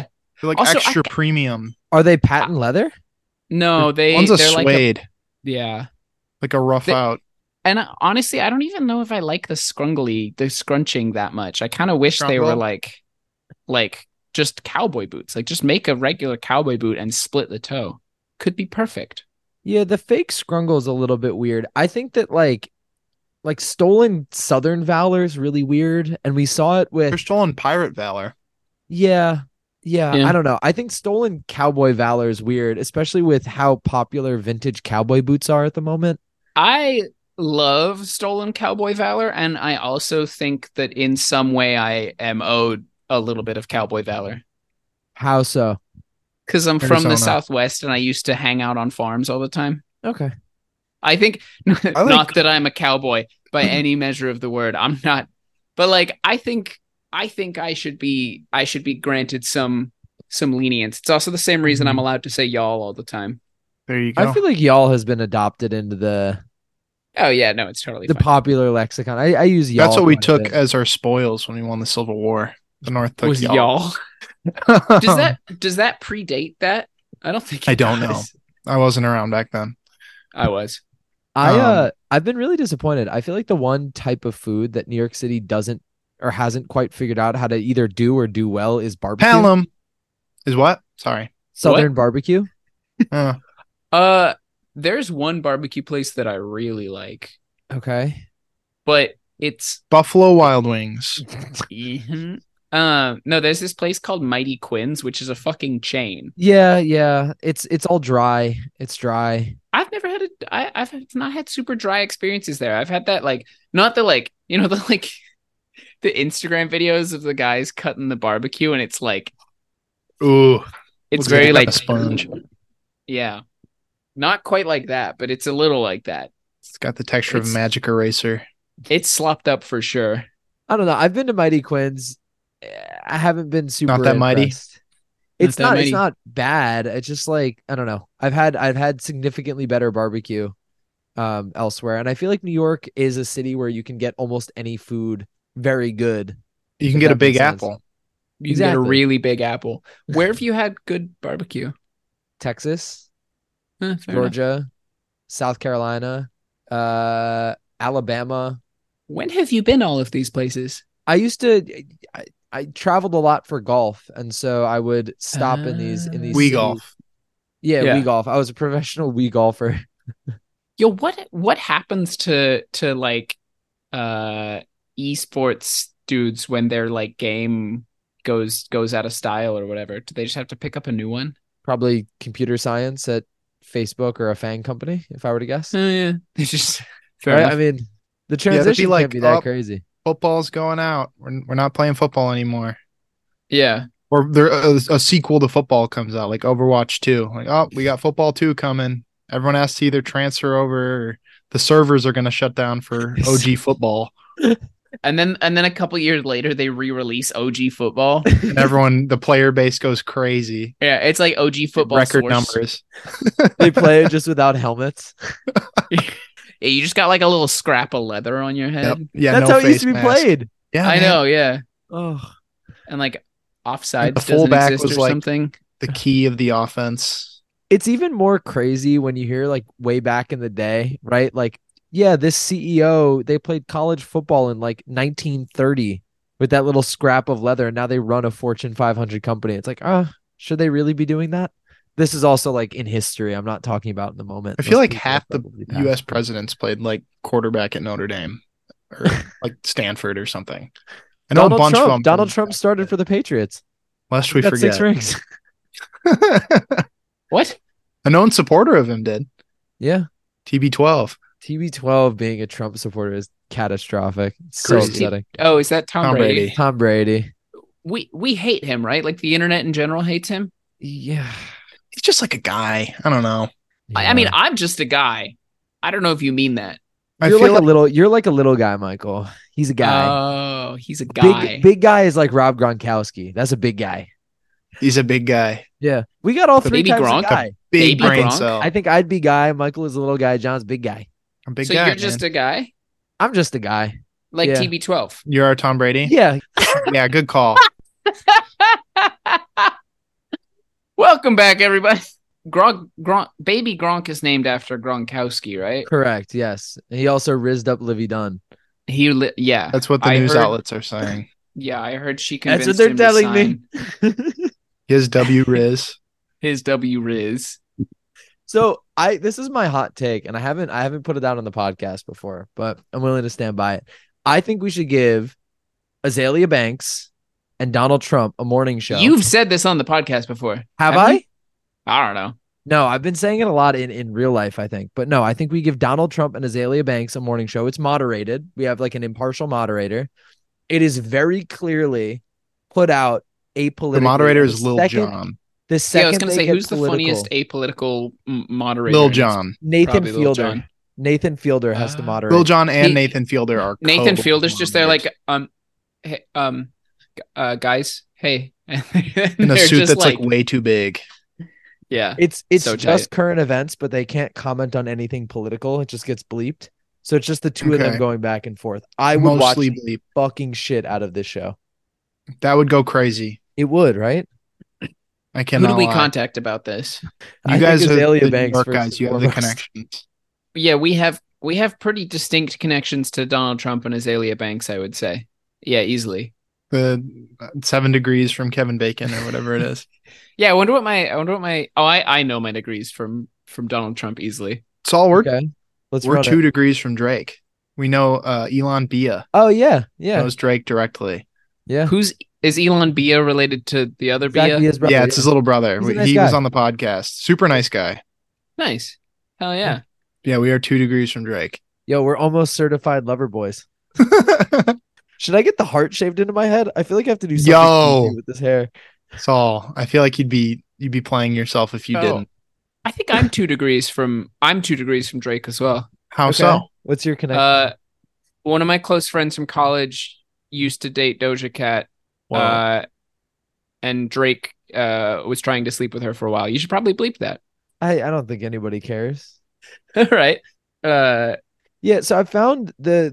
S2: They're like
S3: Also,
S2: extra premium.
S4: Are they patent leather?
S3: No,
S2: One's a
S3: they're
S2: suede,
S3: yeah.
S2: like a rough
S3: They-
S2: out.
S3: And honestly, I don't even know if I like the scrunching that much. I kind of wish they were
S2: Scrungle?
S3: like just cowboy boots. Like just make a regular cowboy boot and split the toe. Could be perfect.
S4: Yeah, the fake scrungle is a little bit weird. I think that like stolen Southern Valor is really weird, and we saw it with
S2: They're stolen pirate valor.
S4: yeah.
S3: Yeah.
S4: I don't know. I think stolen cowboy valor is weird, especially with how popular vintage cowboy boots are at the moment.
S3: I love stolen cowboy valor, and I also think that in some way I am owed a little bit of cowboy valor
S4: How so?
S3: because I'm from the
S2: Arizona.
S3: Southwest and I used to hang out on farms all the time.
S4: Okay.
S3: I think
S2: like-
S3: not that I'm a cowboy by any measure of the word. I'm not, but like I think I should be granted some lenience. It's also the same reason I'm allowed to say y'all all the time.
S2: There you go.
S4: I feel like y'all has been adopted into the
S3: Oh yeah, no, it's totally fine.
S4: popular lexicon. I use y'all.
S2: That's what we
S4: quite a
S2: took
S4: bit.
S2: as our spoils when we won the Civil War. The North took
S3: Was y'all. Does that predate that? I don't think
S2: I
S3: it
S2: don't
S3: does.
S2: I wasn't around back then.
S3: I was.
S4: I've been really disappointed. I feel like the one type of food that New York City doesn't or hasn't quite figured out how to either do or do well is barbecue.
S2: Pelham is what? Sorry.
S4: Southern barbecue.
S3: There's one barbecue place that I really like,
S4: Okay.
S3: but it's
S2: Buffalo Wild Wings.
S3: Mhm. No, there's this place called Mighty Quinn's, which is a fucking chain.
S4: Yeah. It's all dry. It's dry.
S3: I've never had I've not had super dry experiences there. I've had that like not the like you know the like the Instagram videos of the guys cutting the barbecue and it's like
S2: Ooh.
S3: it's
S2: Looks
S3: very
S2: like
S3: like
S2: a sponge.
S3: Yeah. Not quite like that, but it's a little like that.
S2: It's got the texture of a
S3: It's-
S2: magic eraser.
S3: It's slopped up for sure.
S4: I don't know. I've been to Mighty Quinn's. I haven't been super
S2: that mighty?
S4: impressed. It's
S3: that
S4: not.
S3: mighty.
S4: It's not bad. It's just like I don't know. I've had significantly better barbecue, elsewhere, and I feel like New York is a city where you can get almost any food very good.
S2: You
S4: If
S2: can get a
S4: that makes
S2: big
S4: sense.
S2: apple.
S3: You can get a
S4: Exactly.
S3: really big apple. Where have you had good barbecue?
S4: Texas,
S3: Fair enough.
S4: Georgia, South Carolina, Alabama.
S3: When have you been all of these places?
S4: I used to. I traveled a lot for golf, and so I would stop in these
S2: Wii
S4: cities.
S2: golf.
S4: Yeah,
S3: Yeah.
S4: Wii golf. I was a professional Wii golfer.
S3: Yo, what happens to like esports dudes when their like game goes out of style or whatever? Do they just have to pick up a new one?
S4: Probably computer science at Facebook or a FANG company, if I were to guess.
S3: Oh yeah. They just fair
S4: Right?
S3: enough.
S4: I mean, the
S2: they'd be
S4: transition
S2: like,
S4: can't be that
S2: "Oh,
S4: crazy.
S2: Football's going out. We're not playing football anymore.
S3: Yeah.
S2: Or there a sequel to football comes out, like Overwatch 2. Like, oh, we got football 2 coming. Everyone has to either transfer over or the servers are going to shut down for OG football.
S3: And then a couple years later they re-release OG football.
S2: And everyone, the player base goes crazy.
S3: Yeah, it's like OG football
S2: Record
S3: Source.
S2: numbers.
S4: They play it just without helmets.
S3: Yeah, you just got like a little scrap of leather on your head.
S2: Yep. Yeah,
S4: That's
S2: no
S4: how it used to
S2: face
S4: be
S2: mask.
S4: played.
S2: Yeah,
S3: I
S2: man.
S3: know, yeah.
S4: Oh,
S3: And like offsides
S2: The
S3: doesn't
S2: fullback
S3: exist
S2: was
S3: or
S2: like-
S3: something.
S2: The key of the offense.
S4: it's even more crazy when you hear like way back in the day, right? Like, yeah, this CEO, they played college football in like 1930 with that little scrap of leather, and now they run a Fortune 500 company. It's like, should they really be doing that? This is also like in history. I'm not talking about in the moment.
S2: I feel
S4: Those
S2: like
S4: people
S2: half the
S4: probably passed.
S2: U.S. presidents played like quarterback at Notre Dame or like Stanford or something. I know a
S4: Donald
S2: bunch
S4: Trump.
S2: of them.
S4: Donald Trump started for the Patriots.
S2: Lest we
S4: Got 6
S2: forget.
S4: rings.
S3: What?
S2: A known supporter of him did.
S4: Yeah.
S2: TB12.
S4: TB12 being a Trump supporter is catastrophic. It's so
S2: Crazy.
S4: upsetting.
S3: Oh, is that Tom
S2: Tom
S3: Brady?
S2: Brady.
S4: Tom Brady.
S3: We hate him, right? Like the internet in general hates him.
S4: Yeah.
S2: He's just like a guy. I don't know.
S3: I mean, I'm just a guy. I don't know if you mean that.
S2: I
S4: you're
S2: feel
S4: like a little. You're like a little guy, Michael. He's a guy.
S3: Oh, he's a guy.
S4: Big guy is like Rob Gronkowski. That's a big guy.
S2: he's a big guy.
S4: Yeah, we got all
S2: The
S4: three
S3: baby
S4: types
S3: Gronk,
S4: of guy.
S2: Big
S3: Baby
S2: brain
S3: Gronk?
S2: cell.
S4: I think I'd be guy. Michael is a little guy. John's big guy.
S2: I'm a big
S3: So
S2: guy.
S3: you're just
S2: man.
S3: a guy,
S4: I'm just a guy.
S3: like
S4: Yeah.
S3: TB12.
S2: You're our Tom Brady?
S4: Yeah,
S2: Yeah, good call.
S3: Welcome back, everybody. Baby Gronk is named after Gronkowski, right?
S4: Correct. Yes. And he also rizzed up Livy Dunn.
S3: Yeah.
S2: That's what the
S3: I
S2: news
S3: heard-
S2: outlets are saying.
S3: Yeah, I heard she
S4: That's
S3: convinced
S4: what they're
S3: him to
S4: telling me.
S3: sign
S2: His W Riz.
S3: his W Riz.
S4: So this is my hot take, and I haven't put it out on the podcast before, but I'm willing to stand by it. I think we should give Azalea Banks and Donald Trump a morning show.
S3: You've said this on the podcast before.
S4: have
S3: haven't
S4: I?
S3: you? I don't know.
S4: No, I've been saying it a lot in real life, I think. But no, I think we give Donald Trump and Azalea Banks a morning show. It's moderated. We have like an impartial moderator. It is very clearly put out apolitically.
S2: The moderator
S4: And
S2: is Lil Jon.
S4: The
S3: Yeah, I
S4: second
S3: was going to
S4: they
S3: say,
S4: get
S3: who's the funniest
S4: political-
S3: apolitical moderator?
S2: Lil
S3: in this?
S2: Jon.
S4: Nathan
S3: Probably Lil
S4: Fielder.
S3: Jon.
S4: Nathan Fielder has to moderate.
S2: Lil Jon and
S3: He-
S2: Nathan Fielder are
S3: Nathan Fielder's just there,
S2: co-moderators.
S3: like, hey, guys, hey. And
S2: in a
S3: they're
S2: suit
S3: just
S2: that's like way too big.
S3: yeah.
S4: It's
S3: So
S4: just
S3: tight.
S4: current events, but they can't comment on anything political. It just gets bleeped. So it's just the two of them
S2: Okay.
S4: going back and forth. I would watch
S2: Mostly
S4: the
S2: bleep.
S4: fucking shit out of this show.
S2: That would go crazy.
S4: It would, right?
S2: I
S3: Who
S2: cannot
S3: do we
S2: lie.
S3: contact about this?
S4: I
S2: You
S4: think
S2: guys are
S4: Azalea
S2: the New
S4: Banks
S2: York
S4: first
S2: guys.
S4: and
S2: You have the
S4: foremost.
S2: connections.
S3: Yeah, we have pretty distinct connections to Donald Trump and Azalea Banks, I would say. Yeah, easily.
S2: The 7 degrees from Kevin Bacon or whatever it is.
S3: Yeah, I wonder what my I know my degrees from Donald Trump easily.
S2: So we're
S4: Okay. Let's
S2: we're
S4: run
S2: 2
S4: it.
S2: degrees from Drake. We know Elon Bia
S4: Oh yeah. Yeah.
S2: knows Drake directly.
S4: Yeah.
S3: Is Elon Bia related to the other
S4: Zach
S3: Bia?
S4: Bia's brother,
S2: Yeah, it's his little brother.
S4: He's a nice
S2: He was
S4: guy.
S2: on the podcast. Super nice guy.
S3: Nice. Hell yeah.
S2: Yeah, we are 2 degrees from Drake.
S4: Yo, we're almost certified lover boys. Should I get the heart shaved into my head? I feel like I have to do something
S2: Yo.
S4: crazy with this hair.
S2: Saul, I feel like you'd be playing yourself if you
S3: Oh.
S2: didn't.
S3: I think I'm 2 degrees from Drake as well.
S2: How
S4: Okay.
S2: so?
S4: What's your connection?
S3: One of my close friends from college used to date Doja Cat.
S2: Whoa.
S3: And Drake was trying to sleep with her for a while. You should probably bleep that.
S4: I don't think anybody cares.
S3: All right.
S4: Yeah, so I found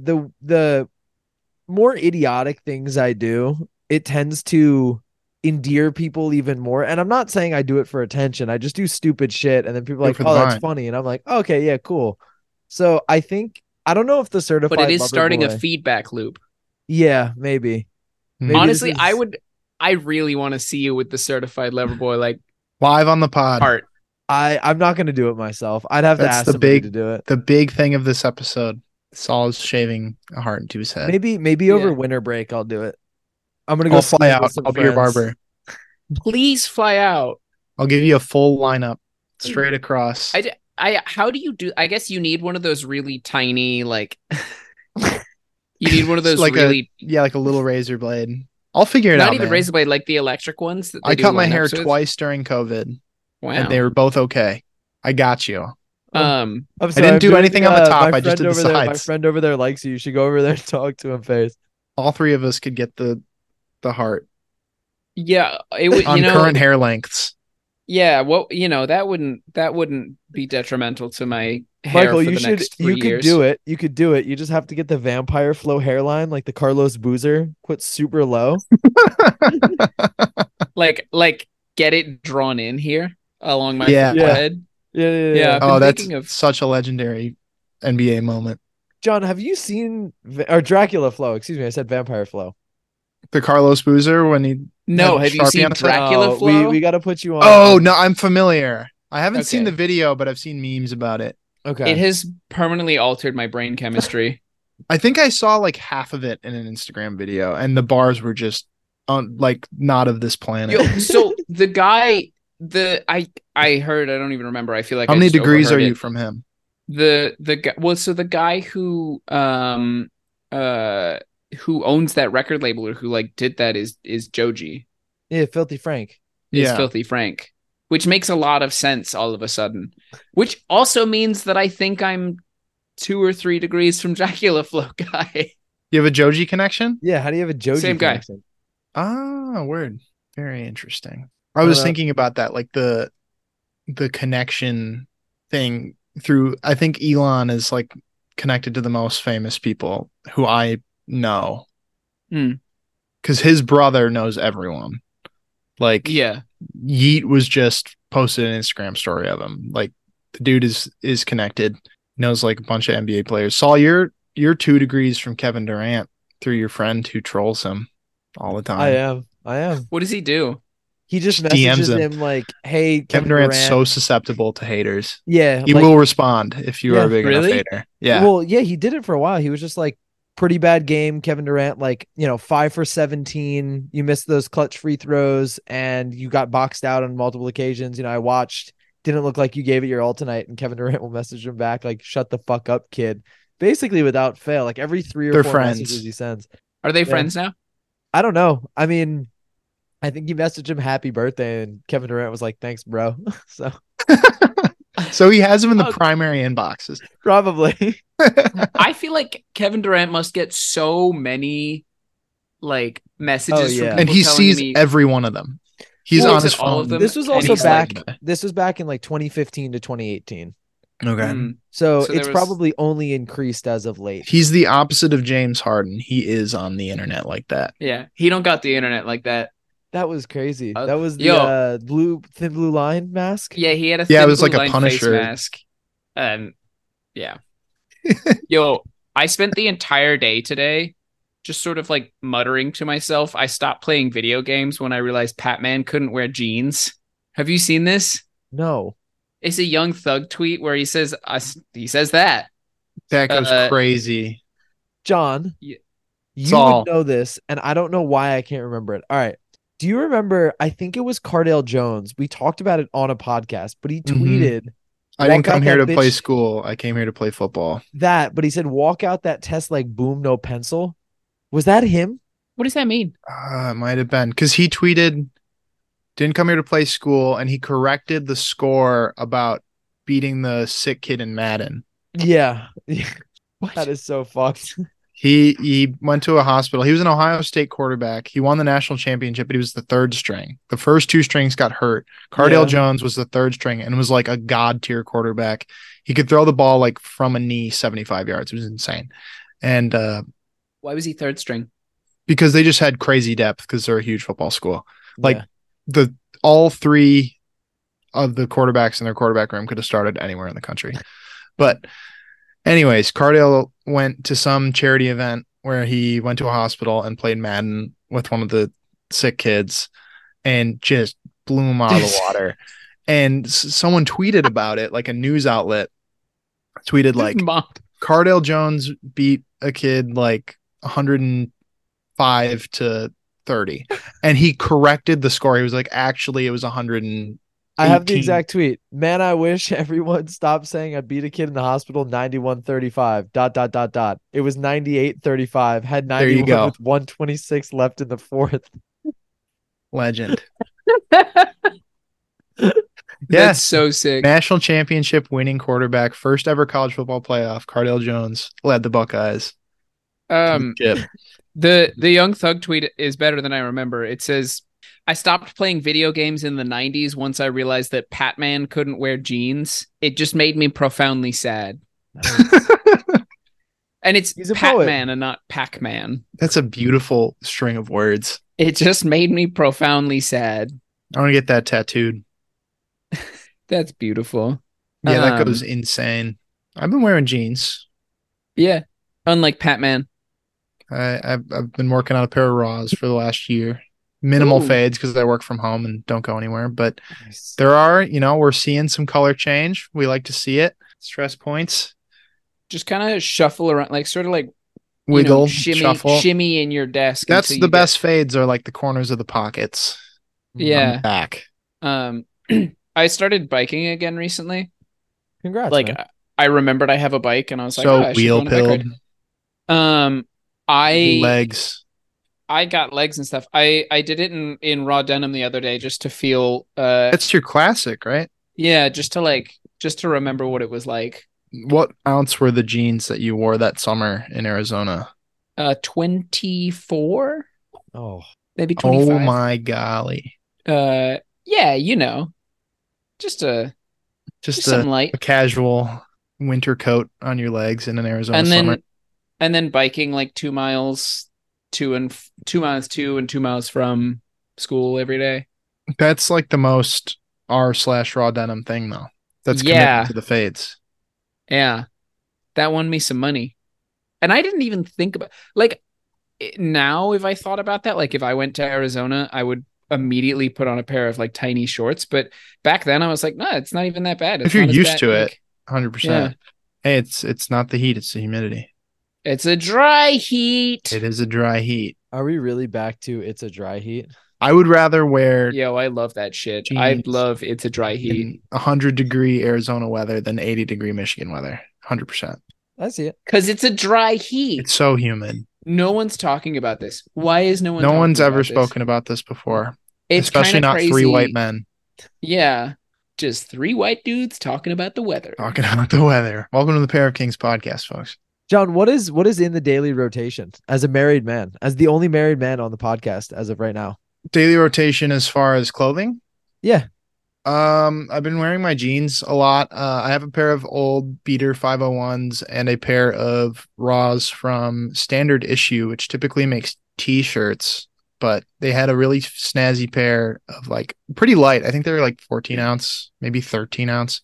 S4: the more idiotic things I do, it tends to endear people even more. And I'm not saying I do it for attention. I just do stupid shit, and then people are
S2: Do it
S4: like,
S2: for the
S4: "Oh, that's
S2: vine."
S4: funny," and I'm like, "Okay, yeah, cool." So I think I don't know if the certified,
S3: but it is
S4: lover
S3: starting
S4: boy-
S3: a feedback loop.
S4: Yeah, maybe. Maybe
S3: Honestly,
S4: this is-
S3: I really want to see you with the certified lover boy like
S2: Live on the pod.
S3: heart.
S4: I'm not gonna do it myself. I'd have to
S2: That's
S4: ask
S2: the
S4: somebody
S2: big-
S4: to do it.
S2: The big thing of this episode. Saul is shaving a heart into his head.
S4: Maybe over
S3: Yeah.
S4: winter break I'll do it. I'm gonna go
S2: I'll fly
S4: skiing with
S2: out.
S4: some
S2: I'll be your
S4: friends.
S2: barber.
S3: Please fly out.
S2: I'll give you a full lineup straight across.
S3: How do you do? I guess you need one of those really tiny, like, you need one of those
S2: Like
S3: really,
S2: like a little razor blade. I'll figure it
S3: not
S2: out.
S3: even
S2: man.
S3: razor blade, like the electric ones. That they
S2: I
S3: do
S2: cut my hair
S3: lineups with.
S2: twice during COVID,
S3: Wow.
S2: and they were both okay. I got you.
S3: Um,
S4: I'm
S2: didn't
S4: sorry, I'm
S2: do
S4: doing
S2: anything on the top,
S4: my
S2: I just
S4: friend
S2: did the
S4: over there- My
S2: sides.
S4: friend over there likes you. You should go over there and talk to him face.
S2: All 3 of us could get the heart
S3: yeah, it would.
S2: on
S3: You know,
S2: current hair lengths.
S3: yeah. Well, you know, that wouldn't be detrimental to my hair
S4: Michael,
S3: for
S4: you
S3: the
S4: should
S3: next 3
S4: you
S3: years.
S4: could do it. You could do it. You just have to get the vampire flow hairline like the Carlos Boozer, put super low.
S3: Like get it drawn in here along my
S2: Yeah.
S3: forehead.
S4: Yeah.
S3: I've
S2: Oh,
S3: been
S2: that's
S3: thinking of-
S2: such a legendary NBA moment.
S4: John, have you seen or Dracula flow? Excuse me, I said vampire flow.
S2: The Carlos Boozer when he.
S3: No,
S2: had
S3: have you
S2: Sharpie
S3: seen
S2: on his head?
S3: Dracula
S4: Oh,
S3: Flow?
S4: we got to put you on.
S2: Oh no, I'm familiar. I haven't seen
S3: Okay.
S2: the video, but I've seen memes about it.
S4: Okay.
S3: It has permanently altered my brain chemistry.
S2: I think I saw like half of it in an Instagram video, and the bars were just like not of this planet.
S3: Yo, so the guy, I heard, I don't even remember. I feel like
S2: How
S3: I
S2: many
S3: just
S2: degrees are
S3: overheard
S2: you
S3: it.
S2: from him?
S3: The guy, well, so the guy who owns that record label or who like did that is Joji,
S4: Yeah, Filthy Frank.
S3: is
S2: Yeah.
S3: Filthy Frank, which makes a lot of sense all of a sudden. Which also means that I think I'm 2 or 3 degrees from Dracula Flow guy.
S2: You have a Joji connection?
S4: Yeah, how do you have a Joji
S3: Same guy.
S4: connection?
S2: Ah, word. Very interesting. I was thinking about that, like the connection thing through. I think Elon is like connected to the most famous people who I know,
S3: Hmm.
S2: because his brother knows everyone. Like,
S3: Yeah.
S2: Yeet was just posted an Instagram story of him. Like, the dude is connected, knows like a bunch of NBA players. Saul, you're 2 degrees from Kevin Durant through your friend who trolls him all the time.
S4: I am.
S3: What does he do?
S4: He just
S2: Just DMs
S4: messages
S2: him.
S4: him like, "Hey,
S2: Kevin
S4: Kevin
S2: Durant's
S4: Durant."
S2: so susceptible to haters.
S4: Yeah,
S2: He
S4: like,
S2: will respond if you
S4: Yeah,
S2: are a big enough
S3: really?
S2: hater. Yeah.
S4: well, yeah, he did it for a while. He was just like, pretty bad game, Kevin Durant. Like, 5 for 17. You missed those clutch free throws, and you got boxed out on multiple occasions. I watched. Didn't look like you gave it your all tonight. And Kevin Durant will message him back like, "Shut the fuck up, kid." Basically, without fail, like every 3 or
S2: They're
S4: 4
S2: friends.
S4: messages he sends.
S3: Are they
S4: Yeah.
S3: friends now?
S4: I don't know. I mean, I think he messaged him happy birthday, and Kevin Durant was like, "Thanks, bro." So
S2: So he has him in the
S3: Oh.
S2: primary inboxes.
S4: probably.
S3: I feel like Kevin Durant must get so many like messages
S4: Oh,
S3: from
S4: yeah.
S3: people
S2: And he
S3: telling
S2: sees
S3: me
S2: every one of them. He's
S3: Well,
S2: on
S3: is
S2: his
S3: it all
S2: phone.
S3: of them?
S4: This was
S3: And
S4: also
S3: he's like-
S4: back. This was back in like 2015 to 2018.
S2: Okay.
S3: Mm,
S4: So,
S3: So there
S4: it's
S3: was-
S4: probably only increased as of late.
S2: He's the opposite of James Harden. He is on the internet like that.
S3: yeah, he don't got the internet like that.
S4: That was crazy.
S3: Uh,
S4: That was the
S3: yo.
S4: thin blue line mask.
S3: Yeah, he had a
S2: Yeah, it
S3: thin
S2: was
S3: blue
S2: like a
S3: line face
S2: Punisher.
S3: mask. Yeah. Yo, I spent the entire day today just sort of like muttering to myself. I stopped playing video games when I realized Patman couldn't wear jeans. Have you seen this?
S4: No.
S3: It's a Young Thug tweet where he says that.
S2: That goes crazy.
S4: John,
S3: Yeah.
S4: you
S2: Saul.
S4: would know this, and I don't know why I can't remember it. All right. Do you remember? I think it was Cardale Jones. We talked about it on a podcast, but he
S2: Mhm.
S4: tweeted
S2: I didn't
S4: Walk out
S2: come here
S4: that
S2: to play
S4: bitch-
S2: school. I came here to play football.
S4: that, but he said, "Walk out that test like boom, no pencil." Was that him?
S3: What does that mean?
S2: It might have been because he tweeted, didn't come here to play school, and he corrected the score about beating the sick kid in Madden.
S4: Yeah.
S3: What?
S4: That is so fucked.
S2: He went to a hospital. He was an Ohio State quarterback. He won the national championship, but he was the third string. The first 2 strings got hurt. Cardale
S4: Yeah.
S2: Jones was the third string and was like a god tier quarterback. He could throw the ball like from a knee 75 yards. It was insane. And
S3: Why was he third string?
S2: because they just had crazy depth because they're a huge football school. Like
S4: Yeah.
S2: all 3 of the quarterbacks in their quarterback room could have started anywhere in the country. But anyways, Cardale went to some charity event where he went to a hospital and played Madden with one of the sick kids and just blew him out of the water. And someone tweeted about it, like a news outlet tweeted like
S3: Mom.
S2: Cardale Jones beat a kid like 105 to 30. And he corrected the score. He was like, actually, it was 100.
S4: I have the
S2: 18.
S4: exact tweet. Man, I wish everyone stopped saying I beat a kid in the hospital 91-35. ... It was 98-35. Had
S2: There you
S4: 91
S2: go.
S4: with 126 left in the fourth.
S2: Legend.
S3: That's so sick.
S2: National championship winning quarterback, first ever college football playoff. Cardale Jones led the Buckeyes. Chip.
S3: The Young Thug tweet is better than I remember. It says, I stopped playing video games in the 90s once I realized that Patman couldn't wear jeans. It just made me profoundly sad. And it's
S4: He's a poet.
S3: Patman and not Pac-Man.
S2: That's a beautiful string of words.
S3: It just made me profoundly sad.
S2: I want to get that tattooed.
S3: That's beautiful.
S2: Yeah, that
S3: Um,
S2: goes insane. I've been wearing jeans.
S3: Yeah. Unlike Patman.
S2: I've been working on a pair of Raws for the last year. Minimal
S3: Ooh.
S2: fades because I work from home and don't go anywhere. But there are, we're seeing some color change. We like to see it. Stress points,
S3: Just kind of shuffle around, like sort of like
S2: wiggle,
S3: shimmy,
S2: shuffle.
S3: in your desk.
S2: That's
S3: until
S2: the
S3: you
S2: best fades are like the corners of the pockets.
S3: Get, yeah.
S2: Back.
S3: I started biking again recently.
S4: Congrats.
S3: Like
S4: man.
S3: I remembered I have a bike, and I was like,
S2: So
S3: I should go
S2: wheel
S3: on a bike
S2: pilled
S3: ride. I
S2: legs.
S3: I got legs and stuff. I did it in raw denim the other day just to feel
S2: That's your classic, right?
S3: yeah, just to remember what it was like.
S2: What ounce were the jeans that you wore that summer in Arizona?
S3: 24,
S4: Oh,
S3: maybe 25.
S2: Oh my golly.
S3: Yeah, just
S2: Just
S3: some
S2: a
S3: light.
S2: casual winter coat on your legs in an Arizona
S3: And
S2: summer.
S3: then biking like 2 miles to and 2 miles to and 2 miles from school every day.
S2: That's like the most R/raw denim thing though. That's
S3: Yeah.
S2: commitment to the fades.
S3: Yeah. That won me some money. And I didn't even think about like now if I thought about that, like if I went to Arizona, I would immediately put on a pair of like tiny shorts. But back then I was like, no, it's not even that bad. It's
S2: If you're
S3: not as
S2: used
S3: bad,
S2: to
S3: like,
S2: it, 100%. Hey, it's not the heat, it's the humidity.
S3: it's a dry heat.
S2: It is a dry heat.
S4: Are we really back to it's a dry heat?
S2: I would rather wear
S3: Yo, I love that shit.
S2: jeans
S3: I love it's a dry heat.
S2: in 100-degree Arizona weather than 80-degree Michigan weather. 100%.
S4: I see it.
S3: Because it's a dry heat.
S2: It's so humid.
S3: No one's talking about this. Why is no one
S2: No
S3: talking
S2: one's ever
S3: about this?
S2: spoken about this before.
S3: It's
S2: Especially
S3: kinda
S2: not
S3: crazy.
S2: 3 white men
S3: Yeah. Just 3 white dudes talking about the weather.
S2: talking about the weather. Welcome to the Pair of Kings podcast, folks.
S4: John, what is in the daily rotation as a married man, as the only married man on the podcast as of right now?
S2: Daily rotation as far as clothing?
S4: Yeah.
S2: I've been wearing my jeans a lot. I have a pair of old Beater 501s and a pair of Raws from Standard Issue, which typically makes t-shirts, but they had a really snazzy pair of like pretty light. I think they were like 14 ounce, maybe 13 ounce.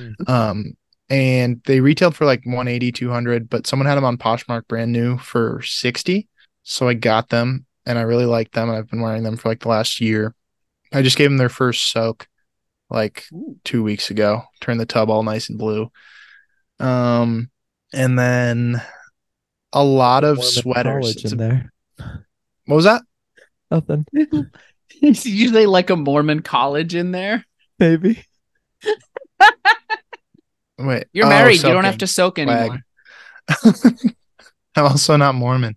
S2: And they retailed for like 180, 200, but someone had them on Poshmark brand new for 60. So I got them and I really like them. And I've been wearing them for like the last year. I just gave them their first soak like 2 weeks ago. Turned the tub all nice and blue. And then a lot of
S4: Mormon
S2: sweaters.
S4: college in there.
S2: What was that?
S4: Nothing.
S3: It's usually like a Mormon college in there.
S4: Maybe.
S2: Wait,
S3: You're married. You don't
S2: soaking.
S3: have to soak anymore.
S2: I'm also not Mormon.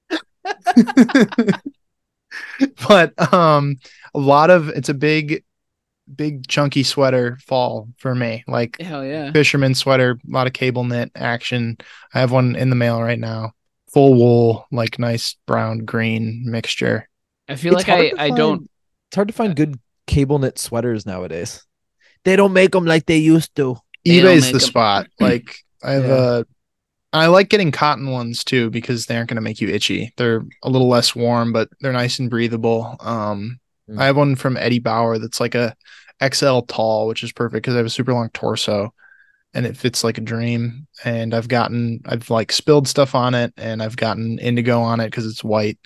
S2: But a lot of it's a big chunky sweater fall for me. Like
S3: Hell yeah.
S2: fisherman sweater, a lot of cable knit action. I have one in the mail right now. Full wool, like nice brown green mixture.
S3: I feel like I don't.
S4: It's hard to find good cable knit sweaters nowadays. They don't make them like they used to.
S3: They don't
S2: eBay's
S3: make
S2: the
S3: 'em.
S2: spot. Like I have I like getting cotton ones too because they aren't going to make you itchy. They're a little less warm, but they're nice and breathable. I have one from Eddie Bauer that's like a XL tall, which is perfect because I have a super long torso and it fits like a dream. And I've like spilled stuff on it and I've gotten indigo on it because it's white.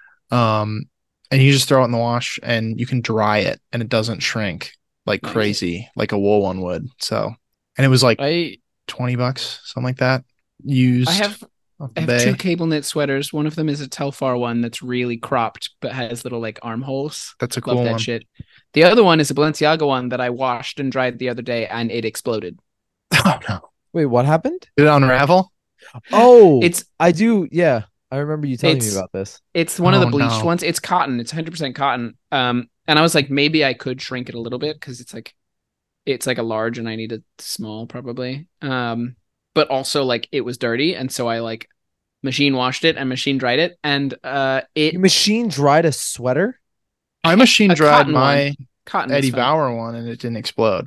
S2: And you just throw it in the wash and you can dry it and it doesn't shrink like
S3: Nice.
S2: crazy, like a wool one would. So, and it was like
S3: I
S2: $20, something like that. Used.
S3: have
S2: off the
S3: I have
S2: bay.
S3: 2 cable knit sweaters. One of them is a Telfar one that's really cropped but has little like armholes.
S2: That's a
S3: Love
S2: cool
S3: that
S2: one.
S3: shit. The other one is a Balenciaga one that I washed and dried the other day and it exploded.
S2: Oh no!
S4: Wait, what happened?
S2: Did it unravel?
S4: Oh,
S3: It's
S4: I do. Yeah, I remember you telling me
S3: It's-
S4: about this.
S3: one of the
S2: Oh,
S3: bleached
S2: no.
S3: ones. It's cotton. It's 100% cotton. And I was like, maybe I could shrink it a little bit because it's like a large and I need a small probably. But also like it was dirty and so I like machine washed it and machine dried it and it
S4: You machine dried a sweater?
S2: I machine
S3: a
S2: dried
S3: cotton
S2: my
S3: one. Cotton is
S2: Eddie
S3: fine.
S2: Bauer one and it didn't explode.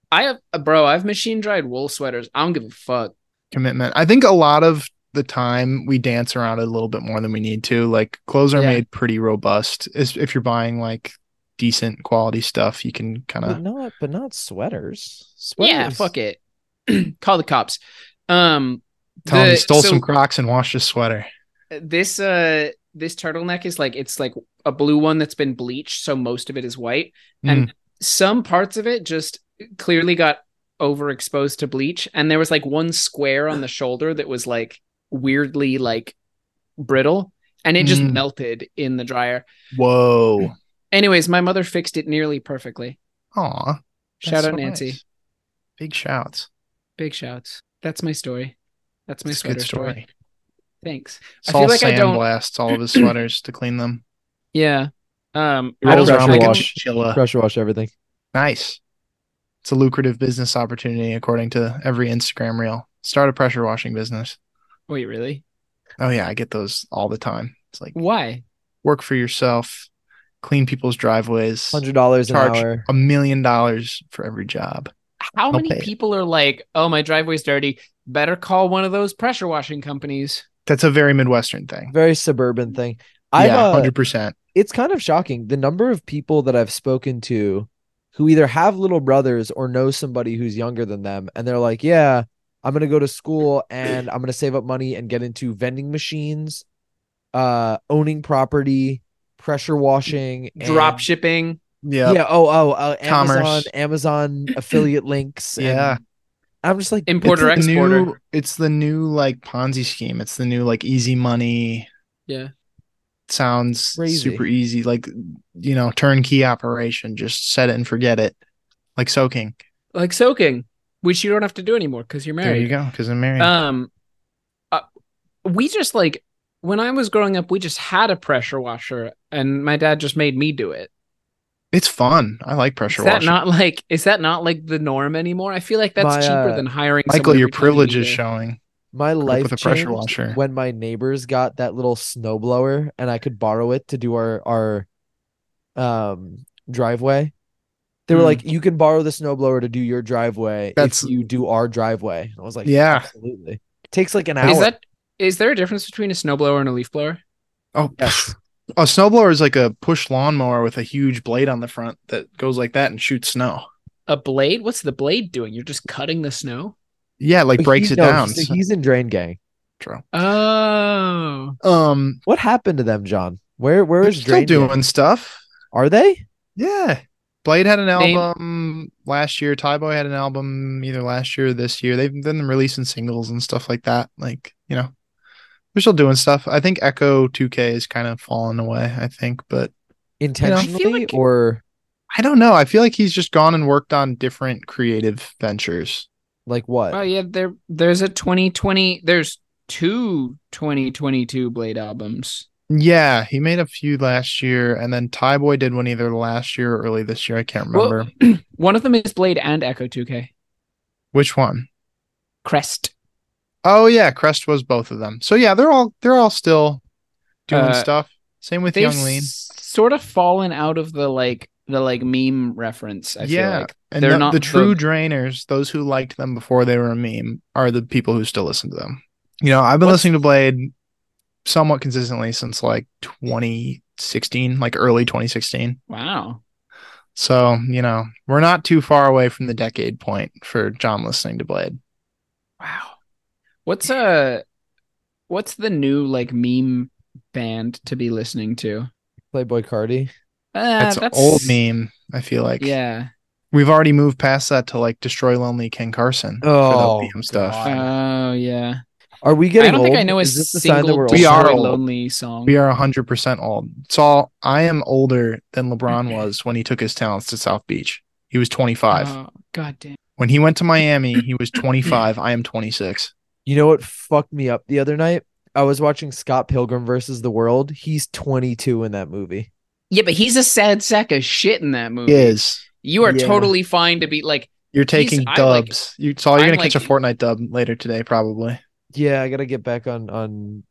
S3: I've machine dried wool sweaters. I don't give a fuck.
S2: Commitment. I think a lot of the time we dance around it a little bit more than we need to. Like clothes are
S3: Yeah.
S2: made pretty robust. If you're buying like decent quality stuff, you can kind
S4: But
S2: of.
S4: not sweaters.
S3: Yeah, fuck it. Call the cops.
S2: Tell him he stole some Crocs and washed his sweater.
S3: This turtleneck is like it's like a blue one that's been bleached, so most of it is white, and some parts of it just clearly got overexposed to bleach. And there was like one square on the shoulder that was like weirdly like brittle, and it just melted in the dryer.
S2: Whoa!
S3: Anyways, my mother fixed it nearly perfectly.
S2: Aw,
S3: Shout
S2: that's
S3: out
S2: so
S3: Nancy.
S2: nice. Big shouts.
S3: Big shouts. That's my story. That's my
S2: It's a
S3: sweater
S2: good
S3: story.
S2: story.
S3: Thanks. I
S2: Saul
S3: feel like I don't.
S2: sandblasts all of his sweaters to clean them.
S3: Yeah. I
S2: Rolls
S3: don't
S4: pressure
S2: around like a
S4: wash.
S2: chinchilla.
S4: Pressure wash everything.
S2: Nice. It's a lucrative business opportunity, according to every Instagram reel. Start a pressure washing business.
S3: Wait, really?
S2: Oh yeah, I get those all the time. It's like
S3: Why?
S2: work for yourself, clean people's driveways,
S4: $100 an
S2: charge
S4: hour.
S2: $1 million for every job.
S3: How
S2: I'll
S3: many
S2: pay it.
S3: people are like, "Oh, my driveway's dirty. Better call one of those pressure washing companies."
S2: That's a very Midwestern thing.
S4: Very suburban thing.
S2: Yeah,
S4: I've
S2: 100%.
S4: it's kind of shocking the number of people that I've spoken to who either have little brothers or know somebody who's younger than them, and they're like, yeah, I'm gonna go to school and I'm gonna save up money and get into vending machines, owning property, pressure washing,
S3: Drop
S4: and
S3: shipping.
S2: Yeah.
S4: Amazon,
S2: Commerce.
S4: Amazon affiliate links.
S2: Yeah.
S4: And I'm just like,
S3: Importer
S2: It's the
S3: exporter.
S2: new, it's the new like Ponzi scheme. It's the new like easy money.
S3: Yeah.
S2: Sounds
S4: Crazy.
S2: super easy, like, you know, turnkey operation. Just set it and forget it, like soaking.
S3: Like soaking, which you don't have to do anymore because you're
S2: There you
S3: married.
S2: go, because I'm married.
S3: We just like when I was growing up, we just had a pressure washer, and my dad just made me do it.
S2: It's fun. I like pressure
S3: Is that
S2: washing.
S3: not like the norm anymore? I feel like that's
S4: My,
S3: cheaper than hiring
S2: Michael,
S3: someone
S2: your
S3: every time you
S2: privilege
S3: need
S2: is
S3: a-
S2: showing.
S4: my
S2: Grew up
S4: life
S2: with a pressure
S4: changed
S2: washer.
S4: when my neighbors got that little snowblower and I could borrow it to do our driveway. They were
S3: Hmm.
S4: like, you can borrow the snowblower to do your driveway
S2: That's-
S4: if you do our driveway. I was like,
S2: Yeah.
S4: absolutely. It takes like an hour.
S3: Is there a difference between a snowblower and a leaf blower?
S2: Oh,
S4: Yes.
S2: a snowblower is like a push lawnmower with a huge blade on the front that goes like that and shoots snow.
S3: A blade? What's the blade doing? You're just cutting the snow?
S2: Yeah, like
S4: But
S2: breaks it
S4: no,
S2: down.
S4: He's in Drain Gang.
S2: True.
S3: Oh.
S4: What happened to them, John? Where
S2: They're
S4: is
S2: still
S4: Drain
S2: doing
S4: Gang?
S2: stuff.
S4: Are they?
S2: Yeah. Blade had an
S3: Name-
S2: album last year. Tyboy had an album either last year or this year. They've been releasing singles and stuff like that. Like, you know, they're still doing stuff. I think Echo 2K is kind of fallen away, I think, but
S4: Intentionally
S3: like-
S4: or
S2: I don't know. I feel like he's just gone and worked on different creative ventures.
S4: like what?
S3: Well, yeah, there's a 2020, there's two 2022 Blade albums.
S2: Yeah, he made a few last year, and then Tyboy did one either last year or early this year. I can't remember.
S3: Well, one of them is Blade and Echo 2K.
S2: Which one.
S3: Crest.
S2: Oh yeah, Crest was both of them. So yeah, they're all still doing stuff. Same with
S3: They've
S2: Young Lean.
S3: sort of fallen out of the meme reference. I feel like
S2: and
S3: they're
S2: the,
S3: not
S2: the true drainers, those who liked them before they were a meme, are the people who still listen to them. You know, I've been listening to Blade somewhat consistently since like 2016, like early 2016.
S3: Wow.
S2: So, you know, we're not too far away from the decade point for John listening to Blade.
S3: Wow. What's the new like meme band to be listening to?
S4: Playboy Cardi.
S2: That's an old meme, I feel like.
S3: Yeah.
S2: We've already moved past that to like Destroy Lonely Ken Carson
S4: Oh,
S2: for the OPM stuff.
S4: God.
S3: Oh yeah.
S4: Are we
S3: I
S4: getting
S3: don't
S4: old?
S3: think I know a
S4: Is this the sign that
S3: single
S4: we're
S2: We
S4: old?
S2: are
S3: Destroy
S2: old.
S3: Lonely song.
S2: We are 100% old. So I am older than LeBron was when he took his talents to South Beach. He was 25.
S3: Oh, God damn.
S2: When he went to Miami, he was 25. I am 26.
S4: You know what fucked me up the other night? I was watching Scott Pilgrim versus the World. He's 22 in that movie.
S3: Yeah, but he's a sad sack of shit in that movie.
S2: He is.
S3: You are
S4: Yeah.
S3: totally fine to be like,
S2: You're taking
S3: I like-
S2: dubs. You're gonna
S3: I'm
S2: catch a
S3: like-
S2: Fortnite dub later today, probably.
S4: Yeah, I gotta get back on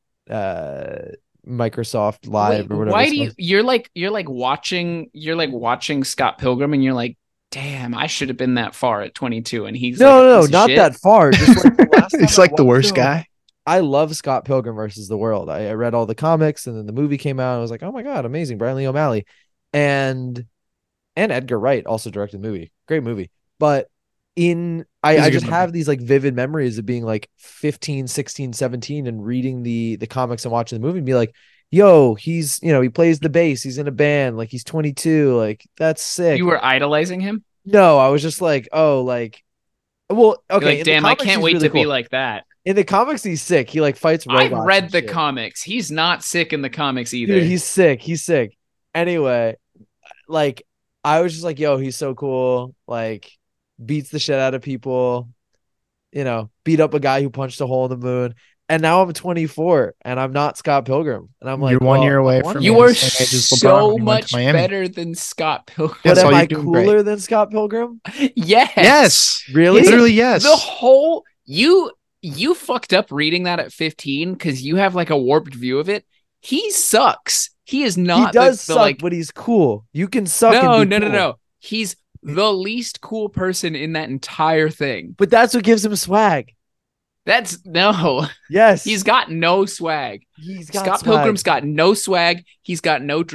S4: Microsoft Live
S3: wait,
S4: or whatever.
S3: why
S4: it's
S3: do you?
S4: called.
S3: You're like watching Scott Pilgrim, and you're like, damn, I should have been that far at 22, and he's like a
S4: No,
S3: piece of
S4: not
S3: shit.
S4: that far. Just like the last time
S2: He's
S4: I
S2: like the
S4: watched
S2: worst
S4: it,
S2: guy.
S4: I love Scott Pilgrim versus the World. I read all the comics, and then the movie came out. And I was like, oh my god, amazing! Brian Lee O'Malley, and Edgar Wright also directed the movie. Great movie. But
S2: It's
S4: I
S2: a good
S4: just
S2: movie.
S4: have these like vivid memories of being like 15, 16, 17 and reading the comics and watching the movie and be like, yo, he's, he plays the bass, he's in a band, like he's 22, like that's sick.
S3: You were idolizing him.
S4: No, I was just like, oh, like, well,
S3: You're
S4: okay.
S3: like,
S4: in the
S3: damn, I
S4: comics,
S3: can't
S4: he's
S3: wait
S4: really
S3: to be
S4: cool.
S3: like that.
S4: In the comics, he's sick. He like fights robots.
S3: I've read
S4: and
S3: the
S4: shit.
S3: comics. He's not sick in the comics either.
S4: Dude, he's sick. He's sick. Anyway, like I was just like, yo, he's so cool. Like beats the shit out of people. Beat up a guy who punched a hole in the moon. And now I'm 24 and I'm not Scott Pilgrim. And I'm like,
S2: You're 1 year
S4: well,
S2: away
S4: I'm
S2: from
S4: wondering-
S3: You
S2: Yeah,
S3: are
S2: the same age as LeBron
S3: so
S2: when he went to
S3: much
S2: Miami.
S3: better than Scott Pilgrim.
S2: Yeah,
S4: But
S2: so
S4: am
S2: you're
S4: I
S2: doing
S4: cooler
S2: great.
S4: than Scott Pilgrim?
S3: Yes.
S2: Yes.
S4: Really?
S2: Literally, yes.
S3: The whole you fucked up reading that at 15 because you have like a warped view of it. He sucks. He is not.
S4: He does
S3: the,
S4: suck,
S3: like,
S4: but he's cool. You can suck.
S3: no,
S4: and be
S3: no, no,
S4: cool.
S3: no. He's the least cool person in that entire thing.
S4: But that's what gives him swag.
S3: That's no.
S4: Yes,
S3: He's got no swag.
S4: he's got
S3: Scott
S4: swag.
S3: Pilgrim's got no swag. He's got no drip.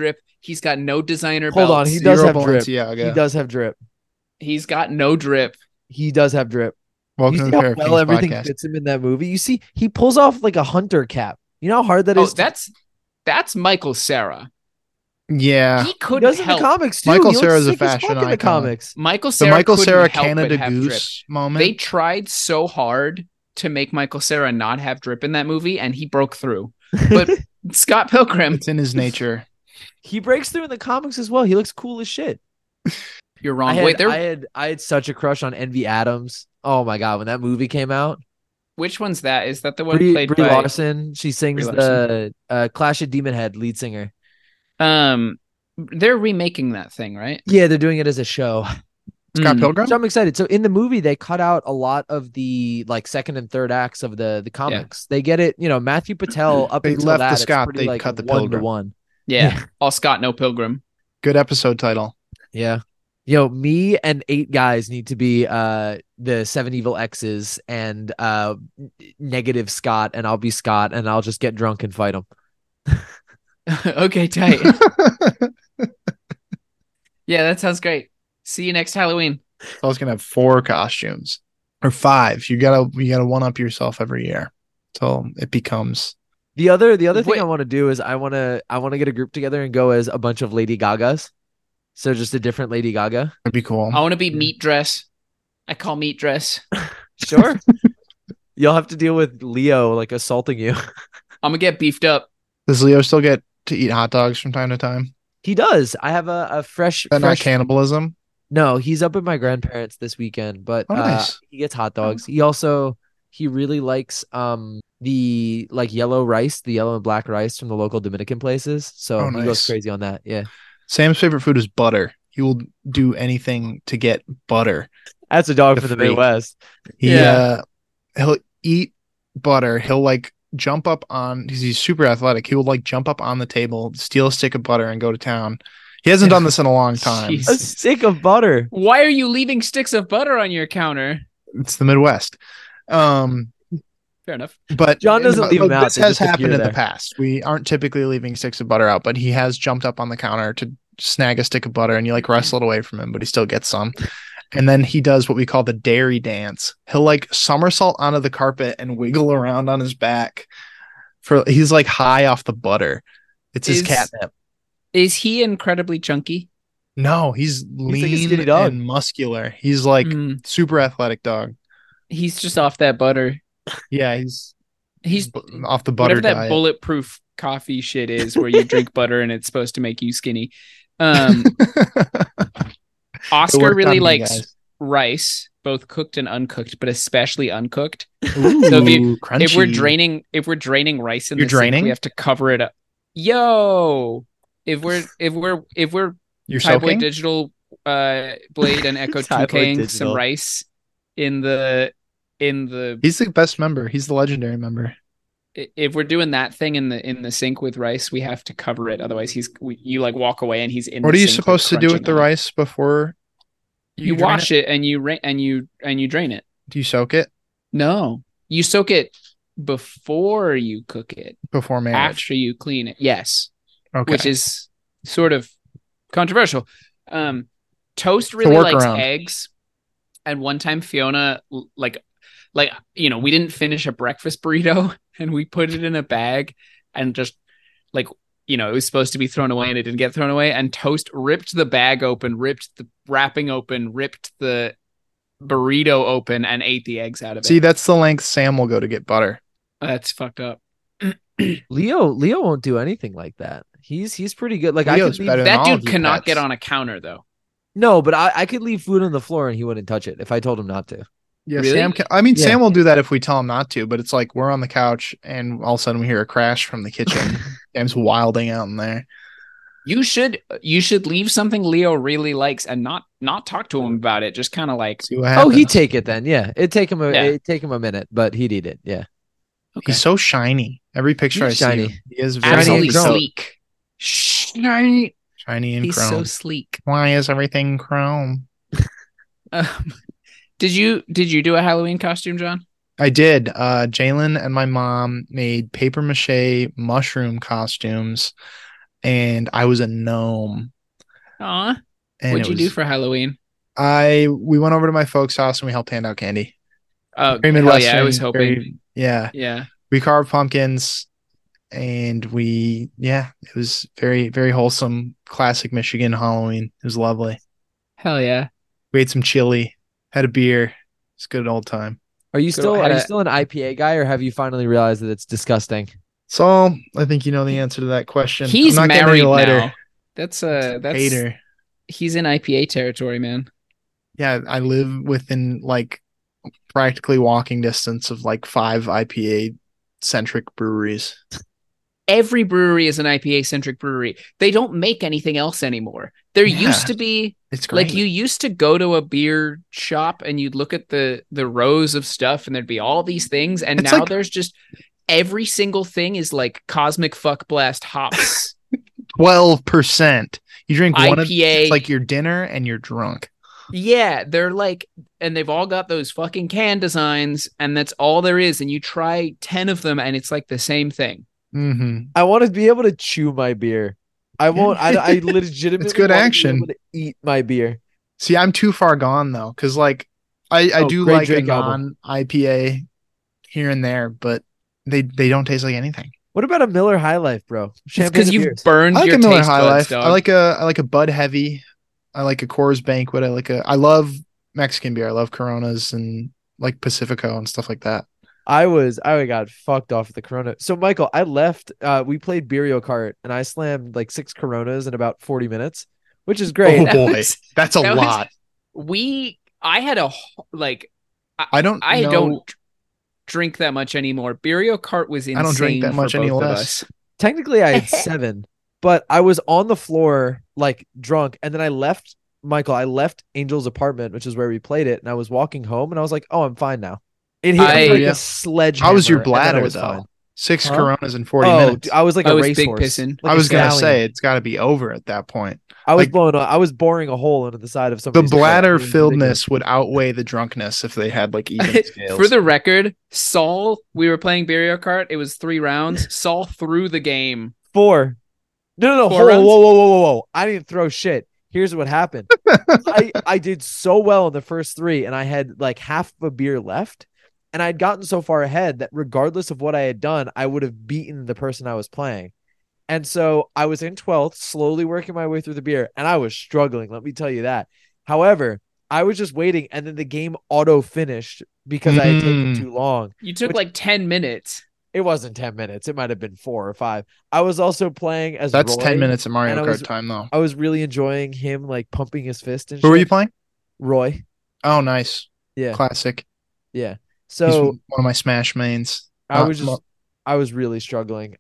S3: He's got no designer
S4: Hold on,
S3: belts.
S4: he does
S2: Zero
S4: have drip.
S2: Balenciaga.
S4: He does have drip.
S3: He's got no drip.
S4: He does have drip.
S2: Welcome
S4: You
S2: to
S4: see
S2: the
S4: how
S2: Pair of
S4: well
S2: Kings
S4: everything
S2: podcast.
S4: fits him in that movie? You see, he pulls off like a hunter cap. You know how hard that
S3: Oh,
S4: is.
S3: that's Michael Cera.
S2: Yeah.
S3: He
S4: He
S3: couldn't
S4: does in the
S3: help.
S4: comics too.
S2: Michael
S4: He looks
S2: Cera's a
S4: sick as fuck
S2: fashion
S4: in the
S2: icon.
S4: comics.
S3: Michael
S2: The
S3: Cera
S2: Michael
S3: couldn't
S2: Cera
S3: help
S2: Canada
S3: but have drip.
S2: Goose moment.
S3: They tried so hard to make Michael Cera not have drip in that movie, and he broke through. But Scott Pilgrim,
S2: It's in his nature.
S4: He breaks through in the comics as well. He looks cool as shit.
S3: you're wrong. Wait,
S4: I had such a crush on Envy Adams. Oh my god, when that movie came out,
S3: which one's that? Is that the one
S4: Brie
S3: played
S4: Brie
S3: by?
S4: Larson. She sings
S3: Brie
S4: the Clash of Demon Head lead singer.
S3: They're remaking that thing, right?
S4: Yeah, they're doing it as a show.
S2: Scott
S3: Mm.
S2: Pilgrim?
S4: So I'm excited. So in the movie, they cut out a lot of the like second and third acts of the comics. They get it, Matthew Patel up
S2: They
S4: until
S2: left
S4: that,
S2: the
S4: it's
S2: Scott,
S4: pretty,
S2: they
S4: like,
S2: cut the
S4: 1 to
S2: Pilgrim.
S4: 1.
S3: Yeah, all Scott, no Pilgrim.
S2: Good episode title.
S4: Yeah. Me and 8 guys need to be the 7 evil X's and negative Scott, and I'll be Scott, and I'll just get drunk and fight him.
S3: Okay, tight. Yeah, that sounds great. See you next Halloween.
S2: So I was gonna have 4 costumes or 5. You gotta one up yourself every year till it becomes.
S4: The other thing
S3: Wait.
S4: I want to do is I want to get a group together and go as a bunch of Lady Gagas. So just a different Lady Gaga.
S2: It'd be cool.
S3: I want to be meat dress. I call meat dress.
S4: Sure. You'll have to deal with Leo like assaulting you.
S3: I'm gonna get beefed up.
S2: Does Leo still get to eat hot dogs from time to time?
S4: He does. I have a fresh
S2: Is that not
S4: fresh
S2: cannibalism?
S4: No, he's up at my grandparents this weekend, but
S2: Oh, nice.
S4: he gets hot dogs. He really likes the like yellow rice, the yellow and black rice from the local Dominican places. So
S2: Oh,
S4: he goes
S2: nice.
S4: crazy on that. Yeah.
S2: Sam's favorite food is butter. He will do anything to get butter.
S4: That's a dog
S2: The
S4: from the
S2: freak.
S4: Midwest.
S2: He'll eat butter. He'll like jump up on. He's super athletic. He will like jump up on the table, steal a stick of butter, and go to town. He hasn't done this in a long time.
S3: Jeez.
S4: A stick of butter.
S3: Why are you leaving sticks of butter on your counter?
S2: It's the Midwest.
S3: Fair enough.
S2: But
S4: John doesn't leave them out,
S2: This
S4: they
S2: has
S4: just appear
S2: happened in
S4: there.
S2: the past. We aren't typically leaving sticks of butter out, but he has jumped up on the counter to snag a stick of butter, and you like wrestle it away from him, but he still gets some. And then he does what we call the dairy dance. He'll like somersault onto the carpet and wiggle around on his back. He's like high off the butter. It's his
S3: Is-
S2: catnip.
S3: Is he incredibly chunky?
S2: No, he's
S4: like a
S2: lean
S4: skinny dog.
S2: and muscular. He's like
S3: Mm,
S2: super athletic dog.
S3: he's just off that butter.
S2: Yeah, he's
S3: He's
S2: off the butter
S3: whatever that
S2: diet.
S3: bulletproof coffee shit is, where you drink butter and it's supposed to make you skinny. Oscar
S2: worked
S3: really
S2: on me,
S3: likes
S2: guys.
S3: rice, both cooked and uncooked, but especially uncooked.
S2: Ooh,
S3: So if
S2: crunchy.
S3: if we're draining rice in
S2: You're
S3: the sink,
S2: draining?
S3: we have to cover it up. Yo, if we're
S2: You're
S3: Thai Boy
S2: soaking?
S3: Digital Blade and Echo
S4: Thai Boy
S3: 2King some
S4: Digital.
S3: rice in the
S2: He's the best member. He's the legendary member.
S3: if we're doing that thing in the sink with rice, we have to cover it. Otherwise, you like walk away and he's in.
S2: What
S3: the
S2: are you
S3: sink,
S2: supposed to
S3: like,
S2: do with
S3: crunching
S2: the
S3: on it.
S2: rice before
S3: You
S2: drain
S3: wash it and you drain it.
S2: Do you soak it
S3: No, you soak it before you cook it.
S2: before marriage?
S3: After you clean it, yes,
S2: Okay.
S3: which is sort of controversial. Toast really likes
S2: workaround.
S3: eggs, and one time Fiona like we didn't finish a breakfast burrito and we put it in a bag and just like it was supposed to be thrown away and it didn't get thrown away, and Toast ripped the bag open, ripped the wrapping open, ripped the burrito open, and ate the eggs out of
S2: See,
S3: it.
S2: that's the length Sam will go to get butter.
S3: That's fucked up.
S4: Leo won't do anything like that. He's pretty good. Like
S2: Leo's
S4: I could leave,
S2: better than
S3: That
S2: all of
S3: dude
S2: you
S3: cannot
S2: pets.
S3: get on a counter though.
S4: no, but I could leave food on the floor and he wouldn't touch it if I told him not to.
S2: Yeah,
S3: Really?
S2: Sam can. I mean,
S4: Yeah.
S2: Sam will do that if we tell him not to, but it's like we're on the couch and all of a sudden we hear a crash from the kitchen. Sam's wilding out in there.
S3: You should leave something Leo really likes and not talk to him about it. Just kind of like,
S2: See what
S4: Oh,
S2: happens.
S4: he'd take it then. Yeah, it'd take him
S3: Yeah.
S4: a minute, but he'd eat it. Yeah.
S3: okay.
S2: He's so shiny. Every picture
S4: He's
S2: I
S4: shiny.
S2: see, he is very
S3: absolutely
S4: Shiny and chrome.
S3: sleek. Shiny.
S2: shiny and
S3: He's
S2: chrome.
S3: so sleek.
S2: Why is everything chrome?
S3: Did you do a Halloween costume, John?
S2: I did. Jalen and my mom made paper mache mushroom costumes, and I was a gnome.
S3: Aw.
S2: And
S3: What'd you do for Halloween?
S2: we went over to my folks' house and we helped hand out candy.
S3: Oh,
S2: Very
S3: hell yeah! I was
S2: Midwestern,
S3: hoping.
S2: yeah.
S3: Yeah.
S2: We carved pumpkins and it was very, very wholesome, classic Michigan Halloween. It was lovely.
S3: Hell yeah.
S2: We ate some chili, had a beer. It's a good old time.
S4: Are you
S3: Good-
S4: still
S3: had
S4: are you
S3: a-
S4: still an IPA guy, or have you finally realized that it's disgusting?
S2: So I think you know the answer to that question.
S3: He's
S2: I'm not getting any
S3: married
S2: lighter.
S3: now. That's
S2: Hater.
S3: he's in IPA territory, man.
S2: Yeah, I live within like practically walking distance of like 5 IPA centric breweries.
S3: Every brewery is an IPA centric brewery. They don't make anything else anymore. There
S2: Yeah.
S3: used to be
S2: It's great.
S3: like you used to go to a beer shop and you'd look at the rows of stuff and there'd be all these things, and
S2: It's
S3: now
S2: like-
S3: there's just every single thing is like cosmic fuck blast hops.
S2: 12%. You drink one of
S3: IPA.
S2: it's like your dinner and you're drunk.
S3: Yeah, they're like, and they've all got those fucking can designs, and that's all there is. And you try 10 of them, and it's like the same thing.
S2: Mm-hmm.
S4: I want to be able to chew my beer. I won't. I legitimately.
S2: It's good
S4: want
S2: action.
S4: To be able to eat my beer.
S2: See, I'm too far gone though, because like I
S4: Oh,
S2: do
S4: great
S2: like a
S4: Drake album.
S2: non-IPA here and there, but they don't taste like anything.
S4: What about a Miller High Life, bro? Champagne
S3: Because
S4: and
S3: you've
S4: beers.
S3: burned
S2: I like
S3: your
S2: a Miller
S3: taste
S2: High
S3: buds,
S2: Life.
S3: dog.
S2: I like a Bud Heavy. I like a Coors Banquet. I love Mexican beer. I love Coronas and like Pacifico and stuff like that.
S4: I got fucked off with the Corona. So Michael, I left. We played Beerio Kart, and I slammed like 6 Coronas in about 40 minutes, which is great.
S2: Oh
S3: That
S2: boy,
S3: was-
S2: that's a
S3: that was-
S2: lot.
S3: I had a like
S2: I don't
S3: drink that much anymore. Beerio Kart was insane.
S2: I don't drink that
S3: for
S2: much any
S3: both of
S2: less.
S3: us.
S4: Technically, I had 7, but I was on the floor like drunk, and then I left. Michael, I left Angel's apartment, which is where we played it, and I was walking home, and I was like, "Oh, I'm fine now." It hit me like
S2: Yeah.
S4: a sledgehammer.
S2: How was your
S4: and then I
S2: bladder
S4: was
S2: though?
S4: fine.
S2: 6
S4: Huh?
S2: Coronas in 40
S4: Oh,
S2: minutes.
S4: dude, I was like
S3: I
S4: a
S3: was big
S4: racehorse.
S3: pissing.
S4: Like
S2: I
S4: a
S2: was gonna
S4: stallion.
S2: say it's got to be over at that point.
S4: I was
S2: like-
S4: I was boring a hole into the side of
S2: The
S4: somebody's car.
S2: bladder
S4: It was ridiculous.
S2: filledness would outweigh the drunkenness if they had like even scales.
S3: For the record, Saul, we were playing Beerio Kart. It was 3 rounds. Saul threw the game.
S4: 4. No.
S3: 4
S4: Whoa,
S3: rounds?
S4: whoa. I didn't throw shit. Here's what happened. I did so well in the first 3, and I had like half of a beer left, and I'd gotten so far ahead that regardless of what I had done, I would have beaten the person I was playing. And so I was in 12th, slowly working my way through the beer, and I was struggling, let me tell you that. However, I was just waiting, and then the game auto finished because I had taken
S2: Mm.
S4: too long.
S3: You took
S4: Which-
S3: like 10 minutes.
S4: It wasn't 10 minutes. It might have been 4 or 5. I was also playing as
S2: That's
S4: Roy.
S2: 10 minutes of
S4: and
S2: Mario
S4: I
S2: Kart
S4: was-
S2: time though.
S4: I was really enjoying him like pumping his fist and
S2: Who were you
S4: shit.
S2: playing?
S4: Roy.
S2: Oh, nice.
S4: Yeah.
S2: Classic.
S4: Yeah.
S2: He's
S4: So
S2: one of my Smash mains.
S4: I was really struggling.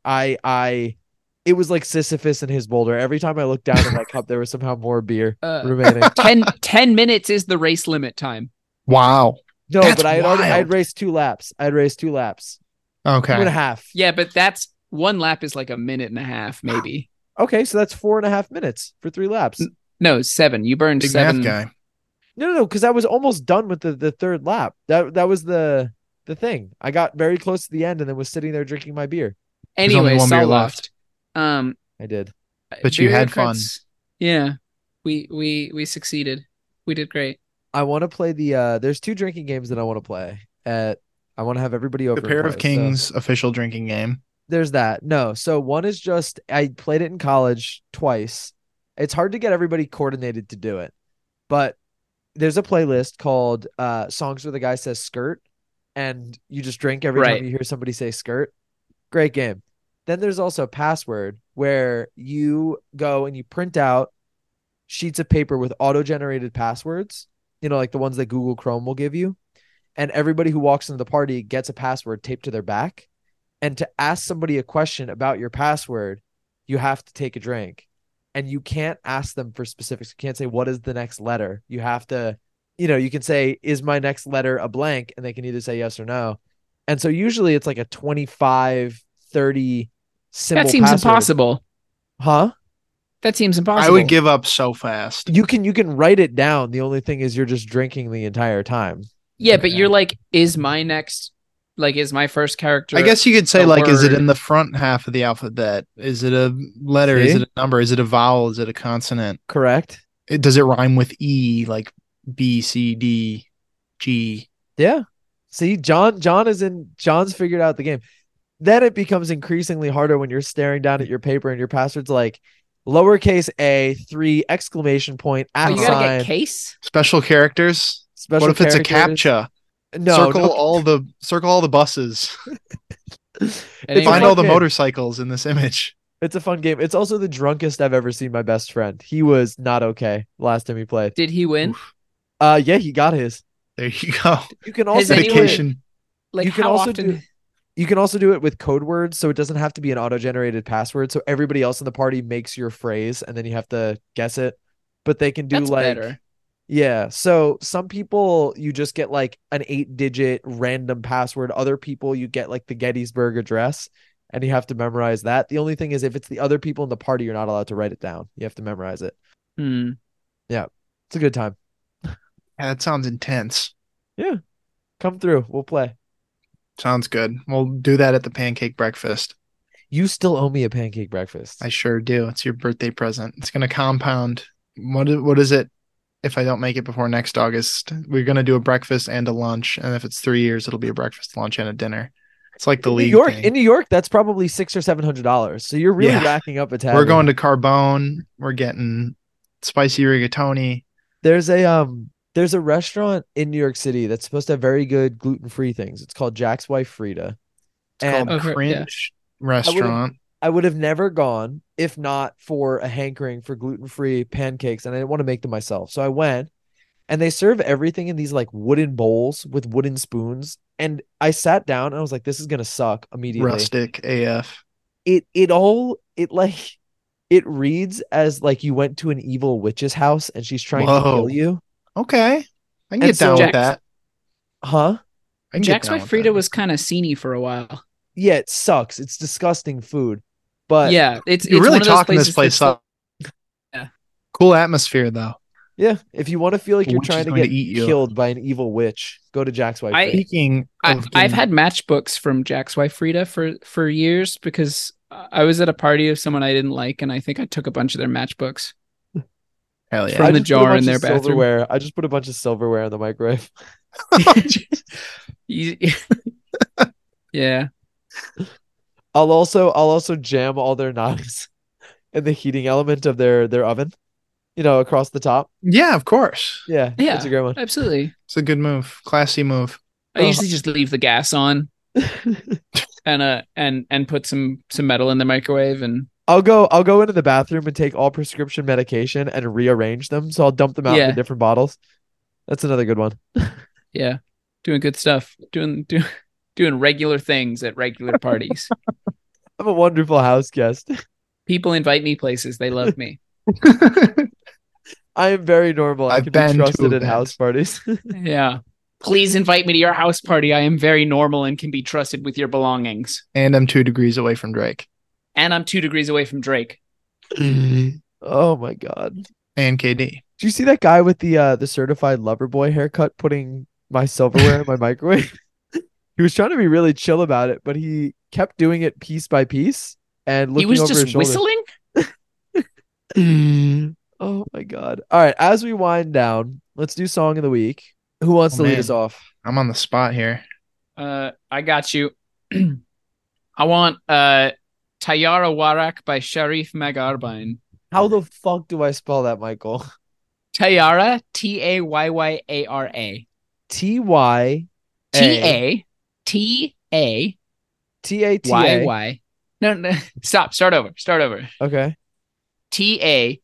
S4: It was like Sisyphus and his boulder. Every time I looked down at my cup, there was somehow more beer remaining.
S3: 10 minutes is the race limit time.
S2: Wow.
S4: No,
S2: That's
S4: but I had
S2: wild.
S4: raced 2 laps. I had raced 2 laps. 2.5.
S2: Okay.
S3: Yeah, but that's 1 lap is like a minute and a half, maybe.
S4: Okay, so that's 4.5 minutes for 3 laps.
S3: No, 7. You burned
S2: Big
S3: 7.
S2: math guy.
S4: No, because I was almost done with the 3rd lap. That was the thing. I got very close to the end and then was sitting there drinking my beer.
S2: There's only
S3: Anyway,
S2: one beer
S3: Saul
S2: left.
S3: left.
S4: I did.
S2: But you
S3: Beerio
S2: had fun.
S3: Karts- Yeah, we succeeded. We did great.
S4: I want to play the there's 2 drinking games that I want to play. I want to have everybody over.
S2: The
S4: and
S2: Pair
S4: play.
S2: of
S4: So
S2: Kings official drinking game.
S4: there's that. No, so one is just I played it in college twice. It's hard to get everybody coordinated to do it. But there's a playlist called Songs Where the Guy Says Skirt, and you just drink every
S3: Right.
S4: time you hear somebody say skirt. Great game. Then there's also Password, where you go and you print out sheets of paper with auto-generated passwords, like the ones that Google Chrome will give you. And everybody who walks into the party gets a password taped to their back. And to ask somebody a question about your password, you have to take a drink. And you can't ask them for specifics. You can't say, what is the next letter? You have to, you can say, is my next letter a blank? And they can either say yes or no. And so usually it's like a 25, 30 symbol
S3: That seems
S4: password.
S3: impossible.
S4: Huh?
S3: That seems impossible.
S2: I would give up so fast.
S4: You can write it down. The only thing is you're just drinking the entire time.
S3: Yeah, but you're like, is my next Like, is my first character?
S2: I guess you could say,
S3: a
S2: like, is it
S3: word?
S2: in the front half of the alphabet? Is it a letter? Is
S4: See?
S2: it a number? Is it a vowel? Is it a consonant?
S4: Correct.
S2: Does it rhyme with E, like B, C, D, G?
S4: Yeah. See, John's figured out the game. Then it becomes increasingly harder when you're staring down at your paper and your password's like lowercase a 3 exclamation point
S3: Oh,
S4: at
S3: you gotta
S4: sign
S3: get case.
S2: Special characters?
S4: special
S2: What if it's a
S4: characters.
S2: CAPTCHA?
S4: No,
S2: circle
S4: no.
S2: all the buses.
S4: It's a
S3: Anyway,
S2: Find
S4: fun
S2: all the
S4: game.
S2: motorcycles in this image.
S4: It's a fun game. It's also the drunkest I've ever seen my best friend. He was not okay last time he played.
S3: did he win?
S2: Oof.
S4: Yeah, he got his.
S2: There you go.
S4: You can
S3: Has
S4: also
S3: anyone-
S4: do it.
S2: Dedication.
S3: Like,
S4: You can
S3: how
S4: also
S3: often?
S4: do- You can also do it with code words, so it doesn't have to be an auto-generated password. So everybody else in the party makes your phrase, and then you have to guess it. But they can do
S3: That's
S4: like,
S3: better.
S4: yeah. So some people you just get like an 8-digit random password. Other people you get like the Gettysburg Address, and you have to memorize that. The only thing is, if it's the other people in the party, you're not allowed to write it down. You have to memorize it.
S3: Hmm.
S4: It's a good time.
S2: Yeah, that sounds intense.
S4: Come through. We'll play.
S2: Sounds good. We'll do that at the pancake breakfast.
S4: You still owe me a pancake breakfast.
S2: I sure do. It's your birthday present. It's going to compound. What is it? If I don't make it before next August, we're going to do a breakfast and a lunch. And if it's 3 years, it'll be a breakfast, lunch, and a dinner. It's like the
S4: in
S2: league
S4: New York,
S2: thing.
S4: in New York, that's probably $600 or $700. So you're really
S2: Yeah.
S4: racking up a tab.
S2: We're going to Carbone. We're getting spicy rigatoni.
S4: There's a restaurant in New York City that's supposed to have very good gluten-free things. It's called Jack's Wife Frida.
S2: It's
S4: And
S2: called
S3: Okay,
S2: Cringe Restaurant.
S4: I would have never gone if not for a hankering for gluten-free pancakes, and I didn't want to make them myself. So I went, and they serve everything in these like wooden bowls with wooden spoons. And I sat down and I was like, this is gonna suck immediately.
S2: Rustic AF.
S4: It reads as like you went to an evil witch's house and she's trying to
S2: Whoa.
S4: kill you.
S2: Okay. I can
S4: And
S2: get down
S4: so-
S2: with that.
S4: Huh?
S2: I can get
S3: Jack's
S2: down
S3: wife
S2: with
S3: Frida
S2: that.
S3: was kind of sceney for a while.
S4: Yeah, it sucks. It's disgusting food. But
S3: Yeah, it's
S2: You're
S3: it's
S2: really
S3: one of those
S2: talking this
S3: places
S2: place
S3: that's
S2: up.
S3: Yeah.
S2: Cool atmosphere, though.
S4: yeah, if you want to feel like
S2: The
S4: you're
S2: witch is
S4: trying to
S2: going
S4: get
S2: to eat you.
S4: killed by an evil witch, go to Jack's Wife.
S3: I-
S4: Frida.
S2: Speaking
S3: I've
S2: of getting-
S3: had matchbooks from Jack's wife Frida for years because I was at a party of someone I didn't like, and I think I took a bunch of their matchbooks.
S2: hell yeah.
S3: from
S4: I
S3: the
S4: just put a
S3: jar
S4: bunch
S3: in their
S4: of
S3: bathroom.
S4: silverware. I just put a bunch of silverware in the microwave.
S3: You- yeah,
S4: I'll also jam all their knives in the heating element of their oven, across the top.
S2: Yeah, of course.
S4: Yeah,
S3: yeah,
S4: that's a great one.
S3: absolutely.
S2: It's a good move. Classy move.
S3: I usually just leave the gas on and put some metal in the microwave, and
S4: I'll go into the bathroom and take all prescription medication and rearrange them. So I'll dump them out
S3: Yeah.
S4: into different bottles. That's another good one.
S3: yeah, doing good stuff, doing regular things at regular parties.
S4: I'm a wonderful house guest.
S3: People invite me places; they love me.
S4: I am very normal. I
S2: I've
S4: can
S2: been
S4: be
S2: to
S4: trusted at
S2: events.
S4: house parties.
S3: Yeah. Please invite me to your house party. I am very normal and can be trusted with your belongings.
S2: And I'm 2 degrees away from Drake.
S3: And I'm 2 degrees away from Drake.
S4: Oh my god!
S2: And KD.
S4: Did you see that guy with the certified lover boy haircut putting my silverware in my microwave? He was trying to be really chill about it, but he kept doing it piece by piece and
S3: He
S4: looking
S3: was
S4: over his
S3: just
S4: shoulder.
S3: whistling?
S4: Oh my god! All right, as we wind down, let's do song of the week. Who wants
S2: Oh,
S4: to lead
S2: man.
S4: us off?
S2: I'm on the spot here.
S3: I got you. I want Tayara Warak by Sharif Magarbine.
S4: How the fuck do I spell that, Michael?
S3: Tayara, Tayyara.
S4: T-Y
S3: T-A-T-A-Y-Y.
S4: T-A-T-A.
S3: No, stop. Start over.
S4: Okay.
S3: T-A-Y-Y-A-R-A.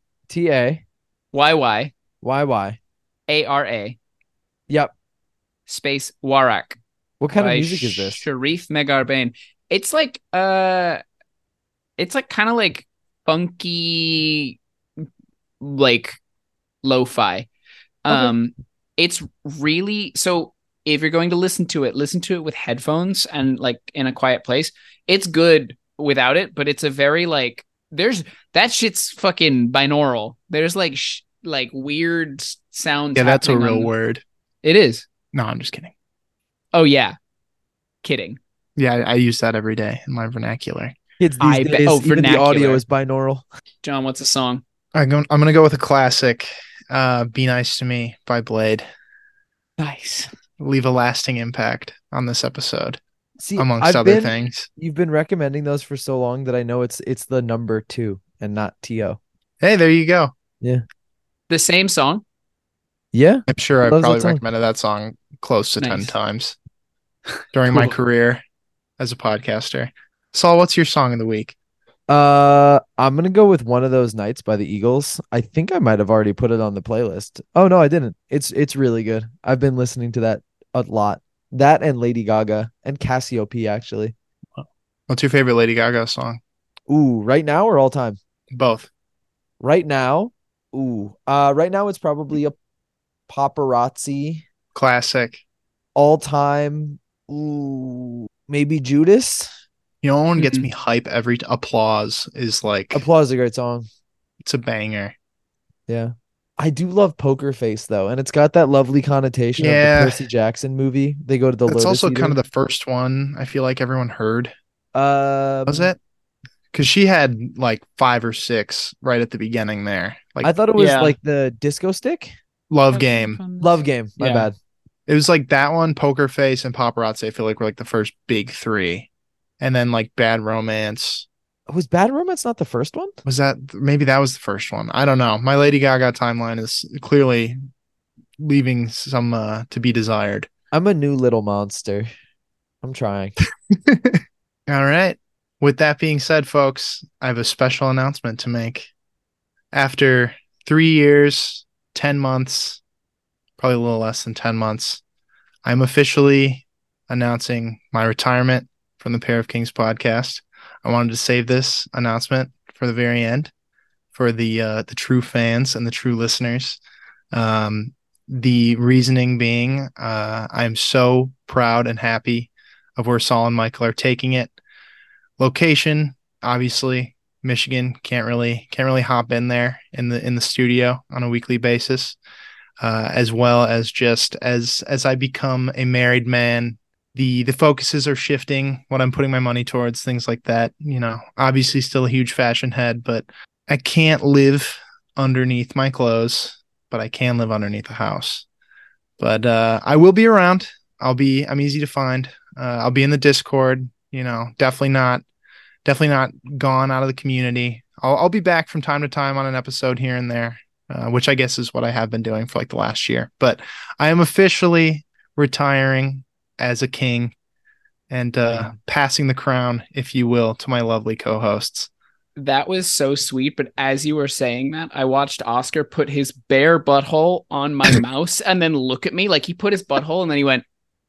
S4: T-A-Y-Y. Yep.
S3: Space Warak.
S4: What kind of
S3: by
S4: music is this?
S3: Sharif Megarbane. It's like kind of like funky, like lo-fi. It's really, so if you're going to listen to it with headphones and like in a quiet place. It's good without it, but it's a very like that shit's fucking binaural. There's like like weird sounds.
S2: Yeah, that's a
S3: happening
S2: real
S3: on-
S2: word.
S3: It is.
S2: No, I'm just kidding.
S3: Oh yeah. Kidding.
S2: Yeah, I use that every day in my vernacular.
S4: Kids these
S3: I bet-
S4: days,
S3: oh,
S4: even the audio
S3: vernacular.
S4: is binaural.
S3: John, what's a song?
S2: I'm gonna go with a classic, "Be Nice to Me" by Blade.
S3: Nice.
S2: Leave a lasting impact on this episode,
S4: See,
S2: amongst other things.
S4: You've been recommending those for so long that I know it's the number 2 and not T.O.
S2: Hey, there you go.
S3: The same song?
S4: Yeah.
S2: I'm sure I've
S4: Loves that
S2: probably
S4: song.
S2: recommended that song close to 10
S3: Nice.
S2: times during my
S3: Cool.
S2: career as a podcaster. Saul, what's your song of the week?
S4: I'm gonna go with One of Those Nights by the Eagles. I think I might have already put it on the playlist. Oh no, I didn't. It's really good. I've been listening to that a lot. That and Lady Gaga and Cassiope actually.
S2: What's your favorite Lady Gaga song?
S4: Ooh, right now or all time?
S2: Both.
S4: Right now, right now it's probably a Paparazzi.
S2: Classic.
S4: All time. Ooh, maybe Judas.
S2: You know, one gets me hype every applause is like,
S4: Applause is a great song.
S2: it's a banger.
S4: Yeah. I do love Poker Face though, and it's got that lovely connotation of
S2: Yeah.
S4: the Percy Jackson movie. They go to the
S2: That's
S4: Lotus
S2: also
S4: Eater.
S2: kind of the first one I feel like everyone heard. Was
S4: Um,
S2: it? Because she had like 5 or 6 right at the beginning there. Like
S4: I thought it was
S3: Yeah.
S4: like the Disco Stick.
S2: Love Game.
S4: Love Game. My
S3: Yeah.
S4: bad.
S2: It was like that one, Poker Face, and Paparazzi. I feel like were like the first big 3. And then like Bad Romance.
S4: Was Bad Romance not the first one?
S2: Was that maybe that was the first one? I don't know. My Lady Gaga timeline is clearly leaving some to be desired.
S4: I'm a new little monster. I'm trying.
S2: All right. With that being said, folks, I have a special announcement to make. After 3 years, 10 months, probably a little less than 10 months, I'm officially announcing my retirement from the Pair of Kings podcast. I wanted to save this announcement for the very end for the true fans and the true listeners. The reasoning being, I'm so proud and happy of where Saul and Michael are taking it. Location, obviously, Michigan can't really hop in there in the studio on a weekly basis, as well as just as I become a married man. The focuses are shifting, what I'm putting my money towards, things like that. You know, obviously still a huge fashion head, but I can't live underneath my clothes, but I can live underneath a house. But I will be around. I'm easy to find. I'll be in the Discord, you know, definitely not gone out of the community. I'll be back from time to time on an episode here and there, which I guess is what I have been doing for like the last year. But I am officially retiring as a king and passing the crown, if you will, to my lovely co-hosts.
S3: That was so sweet, but as you were saying that, I watched Oscar put his bare butthole on my mouse and then look at me like he put his butthole and then he went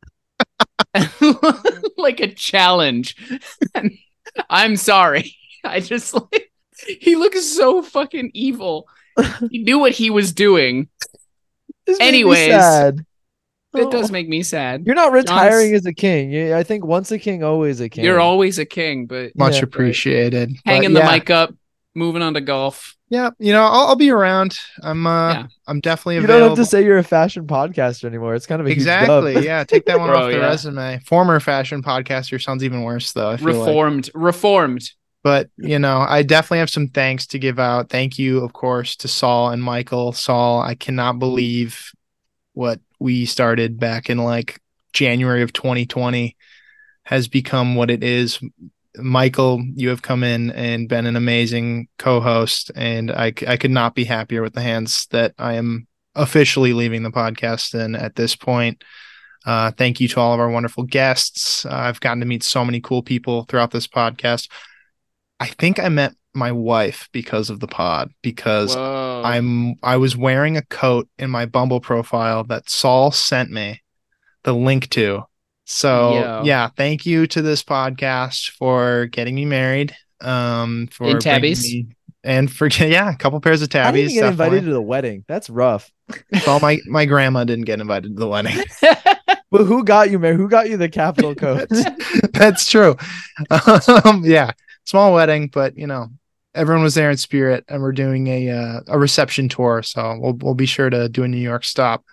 S3: like a challenge. And I'm sorry. I just like he looks so fucking evil. He knew what he was doing.
S4: This made me
S3: Anyways,
S4: sad.
S3: It does
S4: Oh.
S3: make me sad.
S4: You're not retiring
S3: John's-
S4: as a king. I think once a king, always a king.
S3: You're always a king, but
S2: Much
S4: Yeah.
S2: appreciated.
S3: hanging
S2: But
S3: the
S2: yeah,
S3: mic up, moving on to golf.
S2: yeah, you know, I'll be around. I'm
S3: Yeah.
S2: I'm definitely
S4: You
S2: available.
S4: don't have to say you're a fashion podcaster anymore. It's kind of a
S2: Exactly.
S4: huge dub.
S2: Yeah, take that one
S3: Bro,
S2: off the
S3: yeah.
S2: resume. Former fashion podcaster sounds even worse though. I feel like.
S3: Reformed.
S2: But, you know, I definitely have some thanks to give out. Thank you, of course, to Saul and Michael. Saul, I cannot believe what we started back in like January of 2020 has become what it is. Michael, you have come in and been an amazing co-host, and I could not be happier with the hands that I am officially leaving the podcast in at this point. Thank you to all of our wonderful guests. I've gotten to meet so many cool people throughout this podcast. I think I met my wife because of the pod, because
S3: Whoa.
S2: I was wearing a coat in my Bumble profile that Saul sent me the link to. So
S3: Yo.
S2: yeah, thank you to this podcast for getting me married. For
S3: In
S2: bringing
S3: tabbies?
S2: me- and for a couple pairs of
S4: I didn't
S2: tabbies.
S4: even get invited
S2: Definitely.
S4: to the wedding. That's rough.
S2: Well, my grandma didn't get invited to the wedding.
S4: But who got you, man? Who got you the capital code?
S2: That's true. Yeah, small wedding, but you know, everyone was there in spirit, and we're doing a reception tour, so we'll be sure to do a New York stop.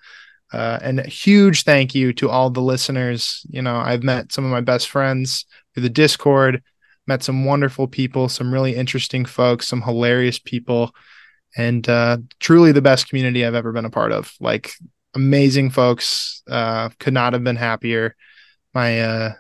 S2: And a huge thank you to all the listeners. You know, I've met some of my best friends through the Discord, met some wonderful people, some really interesting folks, some hilarious people, and truly the best community I've ever been a part of. Like, amazing folks. Could not have been happier. My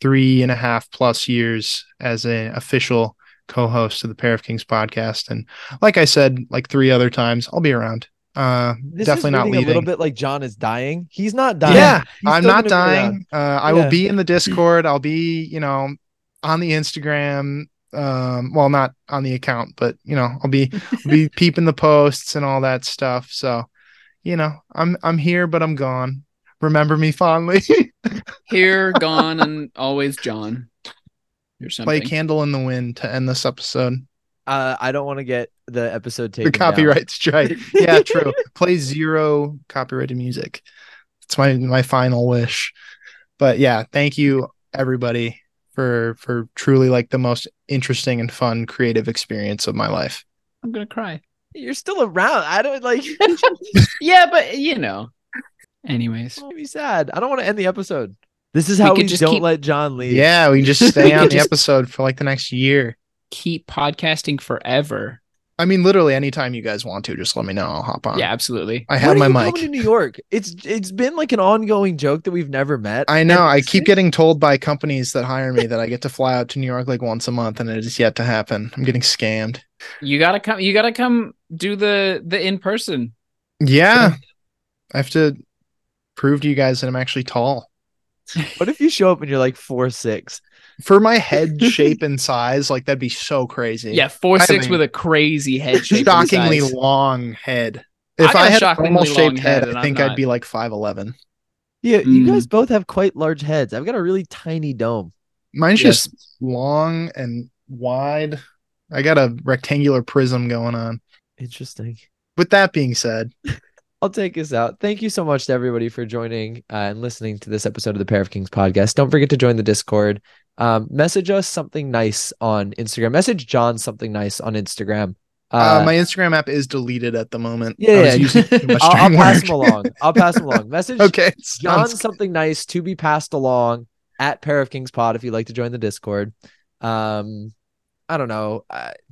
S2: 3.5+ years as an official co-host of the Pair of Kings podcast. And like I said, like 3 other times, I'll be around.
S4: This
S2: Definitely
S4: is
S2: not
S4: reading
S2: leaving.
S4: a little bit like John is dying. He's not dying.
S2: Yeah,
S4: He's
S2: I'm
S4: still
S2: not
S4: gonna be around.
S2: dying. I will be in the Discord. I'll be, you know, on the Instagram. Well, not on the account, but you know, I'll be peeping the posts and all that stuff. So, you know, I'm here, but I'm gone. Remember me fondly.
S3: Here, gone, and always John. Or something.
S2: Play Candle in the Wind to end this episode.
S4: I don't want to get the episode taken
S2: The copyright strike. Yeah, true. Play 0 copyrighted music. It's my final wish. But yeah, thank you everybody for truly like the most interesting and fun creative experience of my life.
S3: I'm gonna cry.
S4: You're still around. I don't like.
S3: Yeah, but you know. Anyways,
S4: Don't be sad. I don't want to end the episode. This is how we
S3: could just
S4: don't
S3: keep-
S4: let John leave.
S2: Yeah, we can just stay
S3: We
S2: on
S3: could
S2: the
S3: just-
S2: episode for like the next year.
S3: keep podcasting forever.
S2: I mean, literally anytime you guys want to, just let me know. I'll hop on.
S3: Yeah, absolutely.
S2: I
S4: When
S2: have
S4: are
S2: my
S4: you
S2: mic.
S4: coming to New York? It's been like an ongoing joke that we've never met.
S2: I know.
S4: And
S2: I keep getting told by companies that hire me that I get to fly out to New York like once a month, and it is yet to happen. I'm getting scammed.
S3: You gotta come. You gotta come do the in person.
S2: Yeah. I have to prove to you guys that I'm actually tall.
S4: What if you show up and you're like 4'6"?
S2: For my head shape and size, like that'd be so crazy.
S3: Yeah, 4'6"
S2: mean,
S3: with a crazy head shape. and
S2: Shockingly
S3: size.
S2: long head.
S3: I
S2: If
S3: got
S2: I
S3: a
S2: had a
S3: shockingly
S2: normal
S3: long
S2: shaped
S3: head,
S2: head,
S3: and
S2: I
S3: I'm
S2: think I'd
S3: not.
S2: be like 5'11".
S4: Yeah, you guys
S3: Mm.
S4: both have quite large heads. I've got a really tiny dome.
S2: Mine's
S3: Yes.
S2: just long and wide. I got a rectangular prism going on.
S4: Interesting.
S2: With that being said,
S4: I'll take us out. Thank you so much to everybody for joining and listening to this episode of the Pair of Kings podcast. Don't forget to join the Discord. Message us something nice on Instagram. Message John something nice on Instagram.
S2: my Instagram app is deleted at the moment.
S4: Yeah,
S2: I was
S4: yeah.
S2: using it too much
S4: I'll
S2: during
S4: pass
S2: work.
S4: him along. I'll pass him along. Message
S2: Okay.
S4: John
S2: sounds
S4: something nice to be passed along at Pair of Kings Pod if you'd like to join the Discord. I don't know.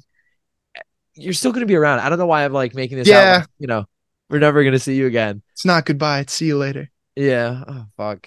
S4: You're still going to be around. I don't know why I'm like making this
S2: Yeah.
S4: out. You know, we're never going to see you again.
S2: It's not goodbye. It's see you later.
S4: Yeah. Oh, fuck.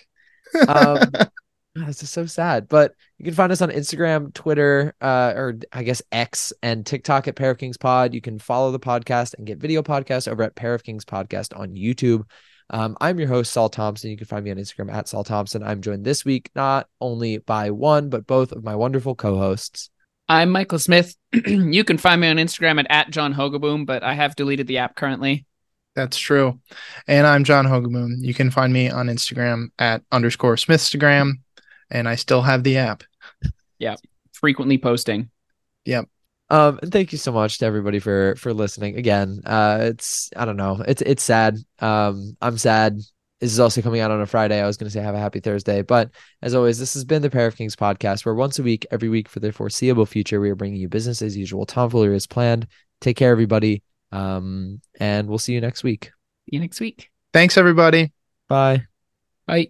S4: This is so sad. But you can find us on Instagram, Twitter, or I guess X and TikTok at Pair of Kings Pod. You can follow the podcast and get video podcasts over at Pair of Kings Podcast on YouTube. I'm your host, Saul Thompson. You can find me on Instagram at Saul Thompson. I'm joined this week not only by one, but both of my wonderful co-hosts.
S3: I'm Michael Smith. You can find me on Instagram at John Hogaboom, but I have deleted the app currently.
S2: That's true. And I'm John Hogaboom. You can find me on Instagram at _Smithstagram. And I still have the app.
S3: Frequently posting.
S4: And thank you so much to everybody for listening. Again, it's I don't know. It's sad. I'm sad. This is also coming out on a Friday. I was going to say have a happy Thursday, but as always, this has been the Pair of Kings podcast, where once a week, every week for the foreseeable future, we are bringing you business as usual, tomfoolery as planned. Take care, everybody. And we'll see you next week.
S3: See you next week.
S2: Thanks, everybody.
S4: Bye.
S3: Bye.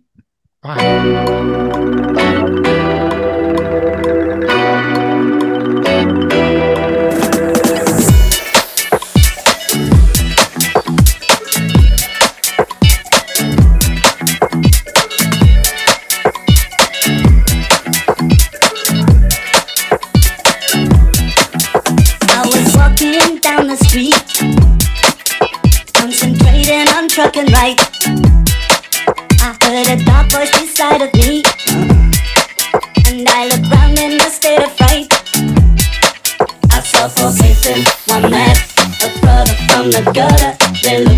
S2: Bye.
S1: I was walking down the street, concentrating on trucking right. I heard a dark voice beside of me, and I looked round in a state of fright. I saw 4 faces, one man, a brother from the gutter. They looked